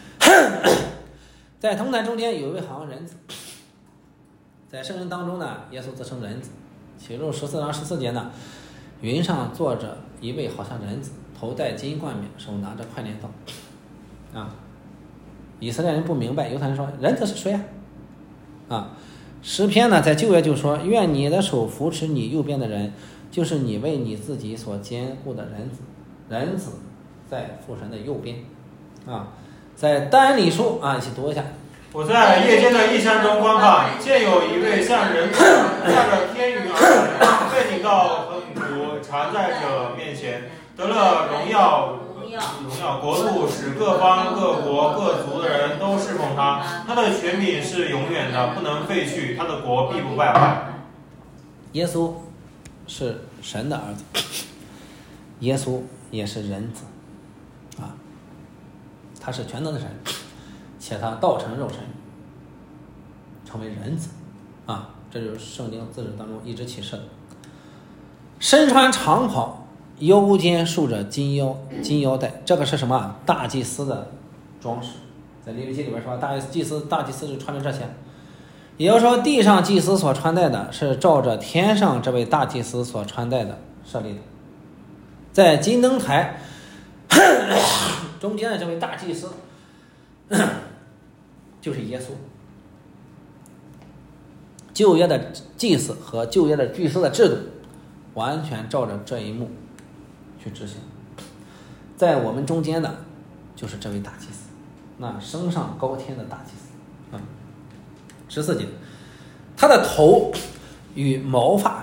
Speaker 1: 在灯台中间有一位好像人子，在圣经当中呢，耶稣自称人子。启示录十四章十四节呢，云上坐着一位好像人子，头戴金冠冕，手拿着快镰刀啊。以色列人不明白，犹太人说人子是谁啊？啊，诗篇呢在旧约就说，愿你的手扶持你右边的人，就是你为你自己所坚固的人子。人子在父神的右边啊。在但以理书啊，一起读一下。
Speaker 2: 我在夜间的异象中观看，见有一位像人子驾着天云而来，被领到横古常在者面前，得了荣耀荣耀国度，使各方各国各族的人都侍奉他。他的权柄是永远的，不能废去，他的国必不败坏。
Speaker 1: 耶稣是神的儿子，耶稣也是人子啊，他是全能的神，且他道成肉身，成为人子啊，这就是圣经字当中一直启示的。身穿长袍，腰间束着金腰金腰带，这个是什么？大祭司的装饰。在利未记里边说，大祭司大祭司就穿着这些，也就是说，地上祭司所穿戴的是照着天上这位大祭司所穿戴的设立的。在金灯台中间的这位大祭司就是耶稣。旧约的祭司和旧约的祭司的制度完全照着这一幕去执行。在我们中间的就是这位大祭司，那升上高天的大祭司啊。十四节，他的头与毛发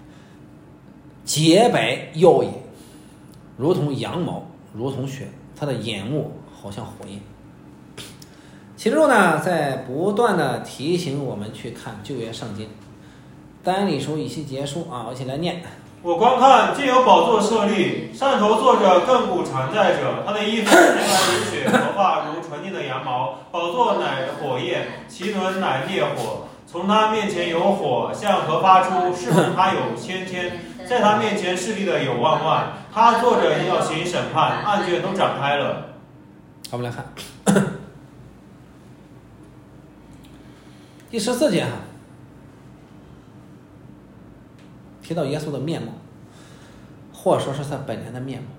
Speaker 1: 洁白耀眼，如同羊毛，如同雪，他的眼目好像火焰。启示录呢，在不断的提醒我们去看旧约圣经。但以理书以西结书啊，我一起来念。
Speaker 2: 我观看，见有宝座设立，上头坐着亘古常在者，他的衣服洁白如雪，头发如纯净的羊毛。宝座乃火焰，其轮乃烈火。从他面前有火向河发出，侍奉他有千千，在他面前势力的有万万。他坐着要行审判，案卷都展开了。
Speaker 1: 好，我们来看第十四节哈，提到耶稣的面貌，或者说是他本人的面貌。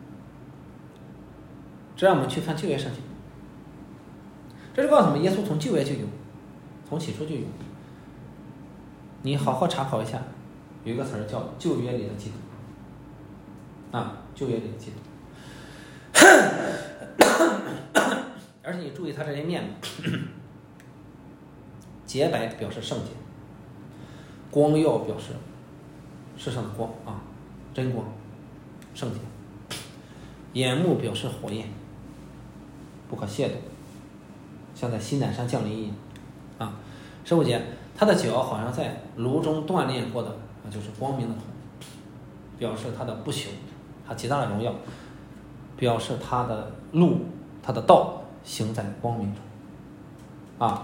Speaker 1: 这让我们去看旧约圣经，这就告诉我们耶稣从旧约就有，从起初就有。你好好查考一下，有一个词儿叫旧约里的基督啊，旧约里的基督。而且你注意他这些面貌，洁白表示圣洁，光耀表示世上的光啊，真光，圣洁。眼目表示火焰，不可亵渎，像在西乃山降临一样啊。十五节，他的脚好像在炉中锻炼过的，那就是光明的铜，表示他的不朽，他极大的荣耀，表示他的路，他的道行在光明中啊。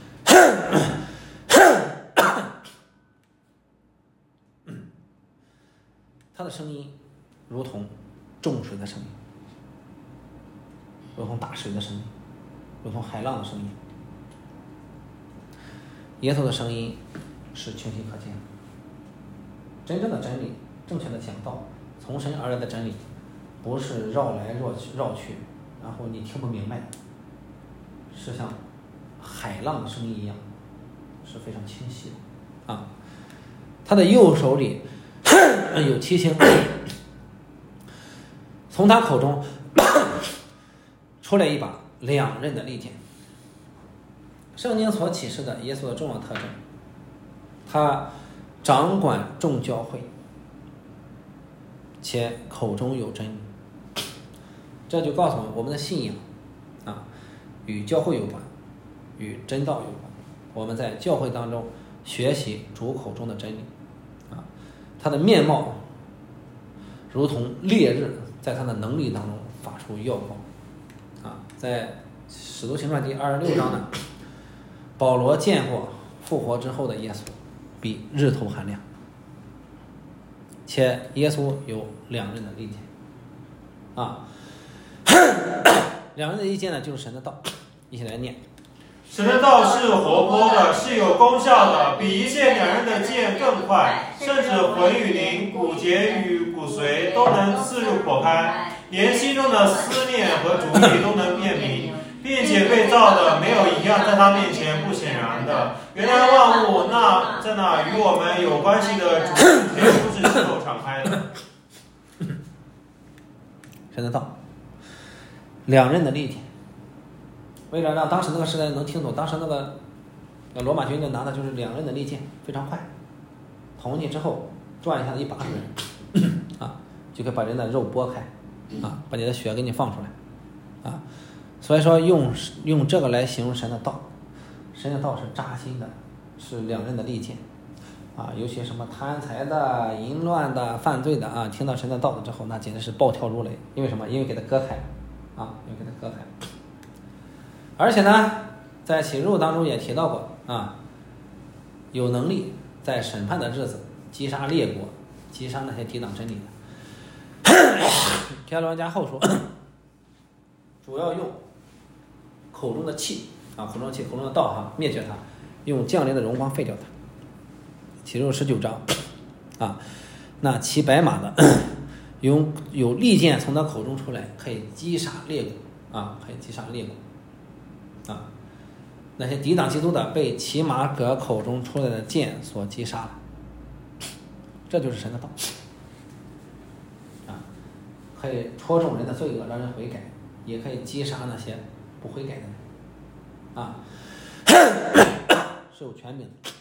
Speaker 1: 他的声音如同重水的声音，如同大水的声音，如同海浪的声音。耶稣的声音是清晰可见的。真正的真理，正确的讲道，从神而来的真理，不是绕来绕去绕去，然后你听不明白，是像海浪的声音一样， 是非常清晰的啊。他的右手里有七星，从他口中出来一把两刃的利剑。圣经所启示的耶稣的重要特征，他掌管众教会，且口中有真理。这就告诉我们，我们的信仰啊，与教会有关，与真道有关。我们在教会当中学习主口中的真理啊，他的面貌如同烈日，在他的能力当中发出耀光啊。在使徒行传第二十六章呢，保罗见过复活之后的耶稣，比日头还亮，且耶稣有两刃的利剑啊。两刃的利剑呢，就是神的道，一起来念。
Speaker 2: 神的道是活泼的，是有功效的，比一切两刃的剑更快，甚至魂与灵、骨节与骨髓都能刺入剖开，连心中的思念和主意都能辨明，并且被造的没有一样在他面前不显然的。原来万物那在那与我们有关系的主耶稣是赤裸敞开的。
Speaker 1: 神的道，两刃的利剑，为了让当时那个时代能听懂，当时那个罗马军队拿的就是两刃的利剑，非常快，捅进去之后转一下子一把水啊，就可以把人的肉剥开啊，把你的血给你放出来啊。所以说用用这个来形容神的道，神的道是扎心的，是两刃的利剑啊。尤其什么贪财的、淫乱的、犯罪的啊，听到神的道的之后，那简直是暴跳如雷。因为什么？因为给他割开啊，因为给他割开。而且呢，在启示录当中也提到过啊，有能力在审判的日子击杀列国，击杀那些抵挡真理的。帖撒罗尼迦后书主要用口中的气啊，口中的气，口中的道哈，灭绝它，用降临的荣光废掉它。启示录十九章啊，那骑白马的用有利剑从他口中出来，可以击杀列国啊，可以击杀列国啊。那些抵挡基督的被骑马者口中出来的剑所击杀了，这就是神的道啊，可以戳中人的罪恶，让人悔改，也可以击杀那些不悔改的人啊，是有权柄的。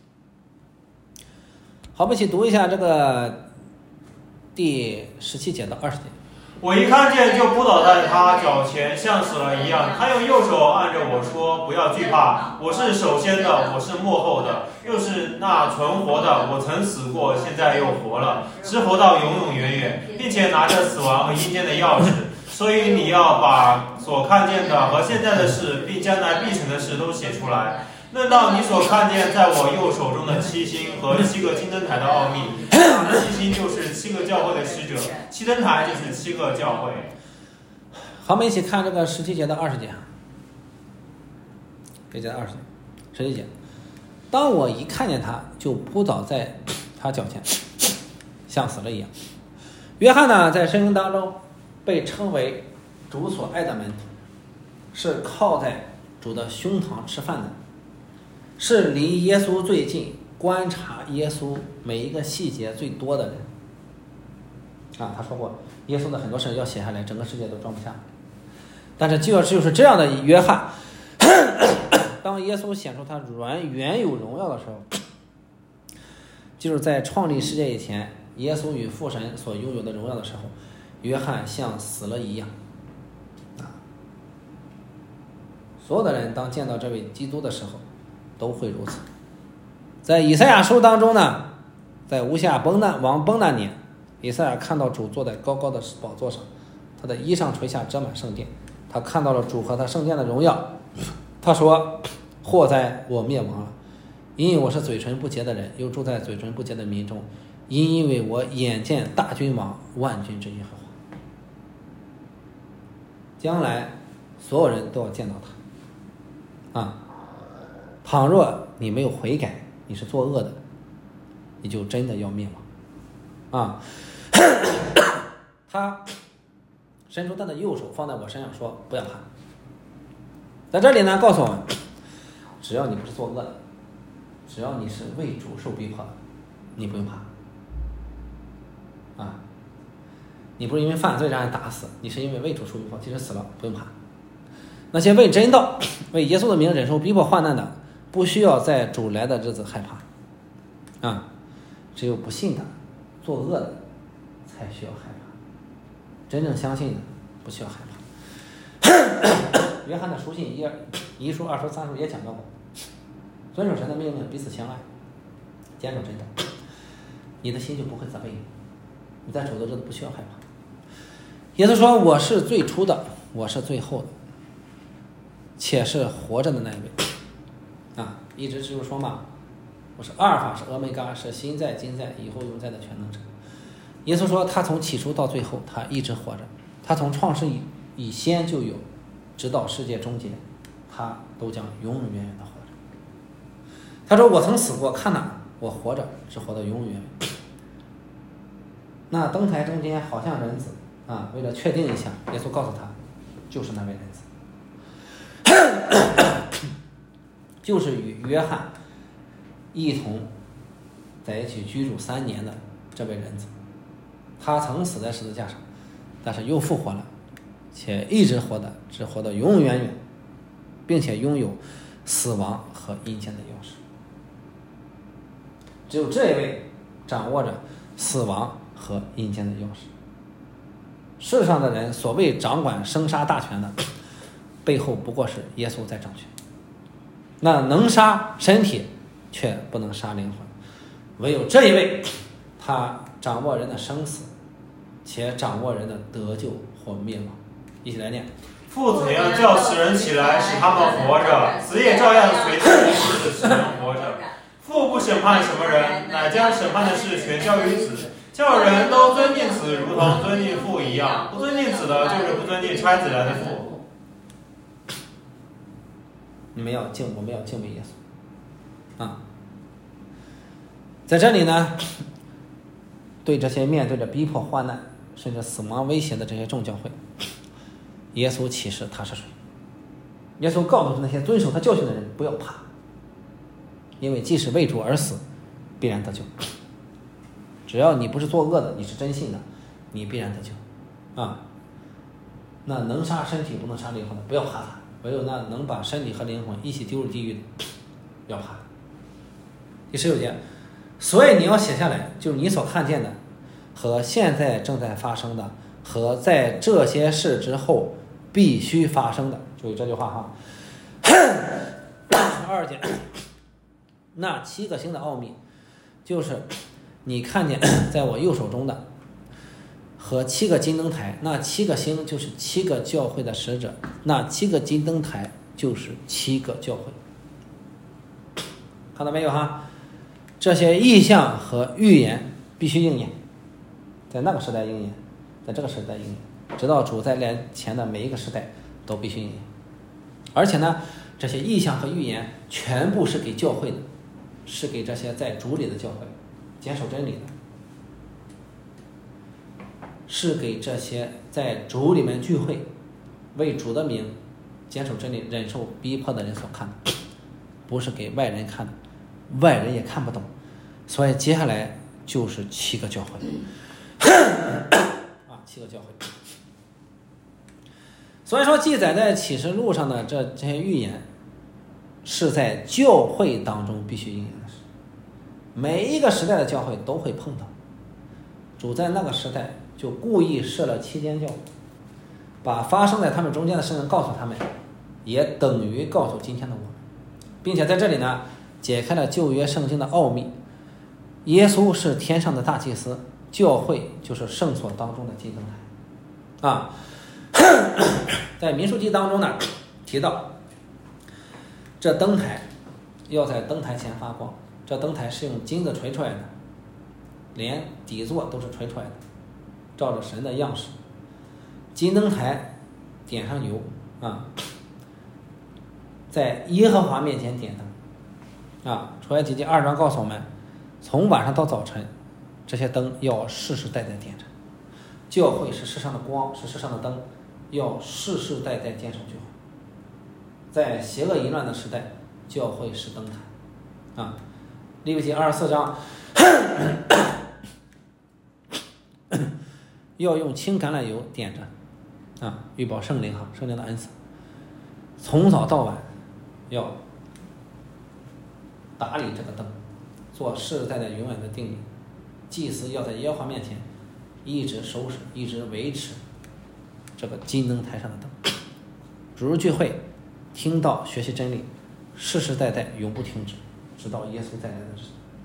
Speaker 1: 好，我们一起读一下这个第十七节到二十节。
Speaker 2: 我一看见就扑倒在他脚前，像死了一样。他用右手按着我说：“不要惧怕，我是首先的，我是末后的，又是那存活的。我曾死过，现在又活了，是活到永永远远，并且拿着死亡和阴间的钥匙。所以你要把所看见的和现在的事，并将来必成的事都写出来。论到你所看见在我右手中的七星和七个金灯台的奥秘，那七星就是七个教会的使者，七灯台就是七个教会。”
Speaker 1: 好，我们一起看这个十七节到二十节。这节二十节，十七节。当我一看见他，就扑倒在他脚前，像死了一样。约翰呢，在圣经当中被称为主所爱的门徒，是靠在主的胸膛吃饭的，是离耶稣最近，观察耶稣每一个细节最多的人啊。他说过，耶稣的很多事要写下来，整个世界都装不下。但是就就是这样的约翰，当耶稣显出他原原有荣耀的时候，就是在创立世界以前，耶稣与父神所拥有的荣耀的时候，约翰像死了一样啊。所有的人当见到这位基督的时候都会如此。在以赛亚书当中呢，在乌西亚崩难王崩那年，以赛亚看到主坐在高高的宝座上，他的衣裳垂下遮满圣殿，他看到了主和他圣殿的荣耀。他说：“祸哉，我灭亡了，因为我是嘴唇不洁的人，又住在嘴唇不洁的民中，因因为我眼见大君王万军之耶和华。”将来所有人都要见到他啊！倘若你没有悔改，你是作恶的，你就真的要灭亡啊！他伸出他的右手放在我身上说：“不要怕。”在这里呢，告诉我们，只要你不是作恶的只要你是为主受逼迫，你不用怕啊。你不是因为犯罪让人打死，你是因为为主受逼迫，即使死了不用怕。那些为真道、为耶稣的名忍受逼迫患难的，不需要在主来的日子害怕啊。只有不信的、作恶的才需要害怕，真正相信的不需要害怕。约翰的书信一、一书、二书、三书也讲到过，遵守神的命令，彼此相爱，坚守真道，你的心就不会责备你，你在主的日子不需要害怕。耶稣说：“我是最初的，我是最后的，且是活着的那一位。”啊，一直就是说嘛，我是阿尔法，是俄梅嘎，是今在、今在、以后永在的全能者。耶稣说，他从起初到最后，他一直活着，他从创世以以先就有，直到世界终结，他都将永永远远的活着。他说：“我曾死过，看哪，我活着，只活到永永远远。”那灯台中间好像人子啊，为了确定一下，耶稣告诉他，就是那位人子，就是与约翰一同在一起居住三年的这位人子。他曾死在十字架上，但是又复活了，且一直活的，只活到永永远远，并且拥有死亡和阴间的钥匙。只有这一位掌握着死亡和阴间的钥匙。世上的人所谓掌管生杀大权的，背后不过是耶稣在掌权。那能杀身体，却不能杀灵魂。唯有这一位，他掌握人的生死，且掌握人的得救或灭亡。一起来念：
Speaker 2: 父怎样叫死人起来，使他们活着，子也照样随自己意使人活着。父不审判什么人，乃将审判的事全交于子，叫人都尊敬子，如同尊敬父一样。不尊敬子的，就是不尊敬差子来的父。
Speaker 1: 你们要敬，我们要敬畏耶稣啊！在这里呢，对这些面对着逼迫、患难甚至死亡威胁的这些众教会，耶稣启示他是谁。耶稣告诉那些遵守他教训的人，不要怕，因为即使为主而死，必然得救。只要你不是作恶的，你是真信的，你必然得救啊！那能杀身体不能杀灵魂的，不要怕他；唯有那能把身体和灵魂一起丢入地狱的，要怕。第十九节，所以你要写下来，就是你所看见的和现在正在发生的和在这些事之后必须发生的。注意这句话哈。二节，那七个星的奥秘，就是你看见在我右手中的和七个金灯台，那七个星就是七个教会的使者，那七个金灯台就是七个教会。看到没有哈？这些意象和预言必须应验，在那个时代应验，在这个时代应验，直到主再来前的每一个时代都必须应验。而且呢，这些意象和预言全部是给教会的，是给这些在主里的教会坚守真理的，是给这些在主里面聚会为主的名坚守真理忍受逼迫的人所看的，不是给外人看的，外人也看不懂。所以接下来就是七个教会啊，七个教会。所以说记载在启示录上的这这些预言是在教会当中必须应验的事，每一个时代的教会都会碰到。主在那个时代就故意设了七间教会，把发生在他们中间的事情告诉他们，也等于告诉今天的我们，并且在这里呢解开了旧约圣经的奥秘。耶稣是天上的大祭司，教会就是圣所当中的金灯台啊。在民数记当中呢提到，这灯台要在灯台前发光，这灯台是用金子锤出来的，连底座都是锤出来的，照着神的样式。金灯台点上油啊，在耶和华面前点灯啊。出埃及记二章告诉我们，从晚上到早晨，这些灯要世世代代点着。教会是世上的光，是世上的灯，要世世代代坚守教会。在邪恶淫乱的时代，教会是灯台啊。 利未记二十四章要用青橄榄油点着啊，预报圣灵哈，圣灵的恩赐，从早到晚要打理这个灯，做世代的永远的定理。祭司要在耶和华面前一直收拾，一直维持这个金灯台上的灯。主日聚会听到学习真理，世世代代永不停止，直到耶稣再来的日子。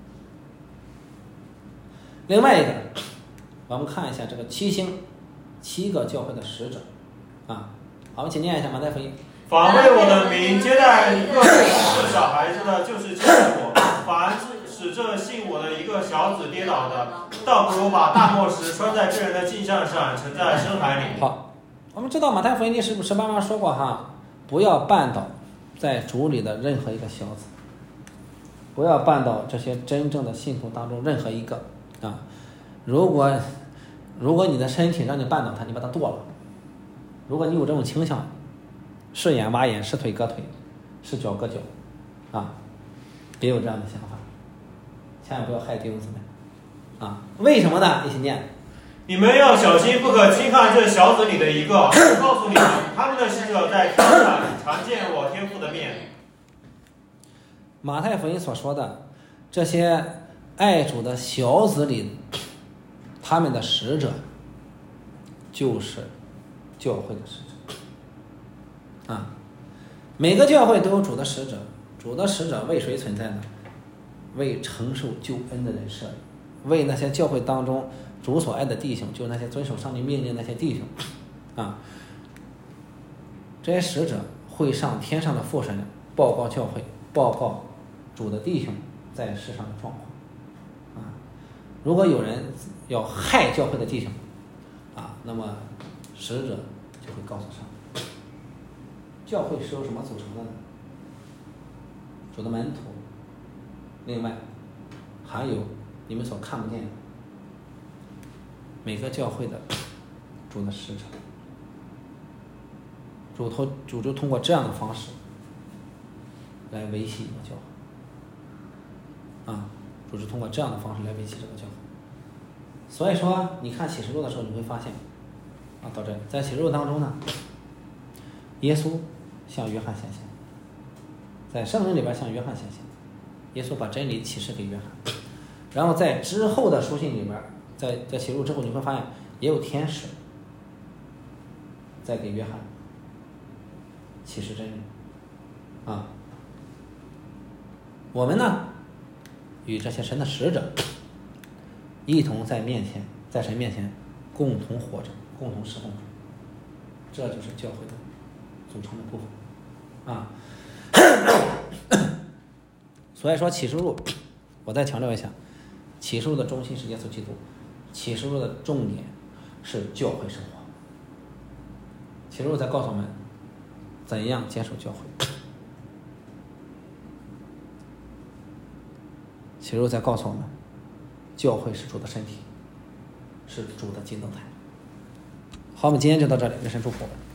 Speaker 1: 另外一个，我们看一下这个七星七个教会的使者啊，好，我们请念一下马太福音。
Speaker 2: 凡为我的名接待一个是小孩子的，就是接待我；凡使这信我的一个小子跌倒的，倒不如把大磨石拴在这人的颈项上，沉在深海里。
Speaker 1: 好，我们知道马太福音第十十八章说过哈，不要绊倒在主里的任何一个小子，不要绊倒这些真正的信徒当中任何一个啊。如果如果你的身体让你绊倒他，你把他剁了；如果你有这种倾向，是眼挖眼，是腿割腿，是脚割脚啊，别有这样的想法，千万不要害弟兄姊妹啊！为什么呢？一起念。
Speaker 2: 你们要小心，不可轻看这小子里的一个。我告诉你们，他们的使者在天上常见我天父的面。
Speaker 1: 马太福音所说的这些爱主的小子里，他们的使者就是教会的使者啊。每个教会都有主的使者，主的使者为谁存在呢？为承受救恩的人设立，为那些教会当中主所爱的弟兄，就是那些遵守上帝命令那些弟兄啊。这些使者会上天上的父神报告教会，报告主的弟兄在世上的状况啊。如果有人要害教会的弟兄啊，那么使者就会告诉上帝。教会是由什么组成的呢？主的门徒，另外还有你们所看不见的每个教会的主的使者。主头主就通过这样的方式来维系一个教会啊，主是通过这样的方式来维系这个教会。所以说你看启示录的时候，你会发现啊，到这里在启示录当中呢，耶稣向约翰显现，在圣经里边向约翰显现，耶稣把真理启示给约翰。然后在之后的书信里边，在在启示录之后，你会发现也有天使在给约翰启示真理啊。我们呢，与这些神的使者一同在面前，在神面前共同活着，共同侍奉着，这就是教会的组成的部分啊。所以说启示录，我再强调一下，启示录的中心是耶稣基督，启示录的重点是教会生活。启示录在告诉我们怎样坚守教会，启示录在告诉我们教会是主的身体，是主的金灯台。好，我们今天就到这里，愿神祝福我们。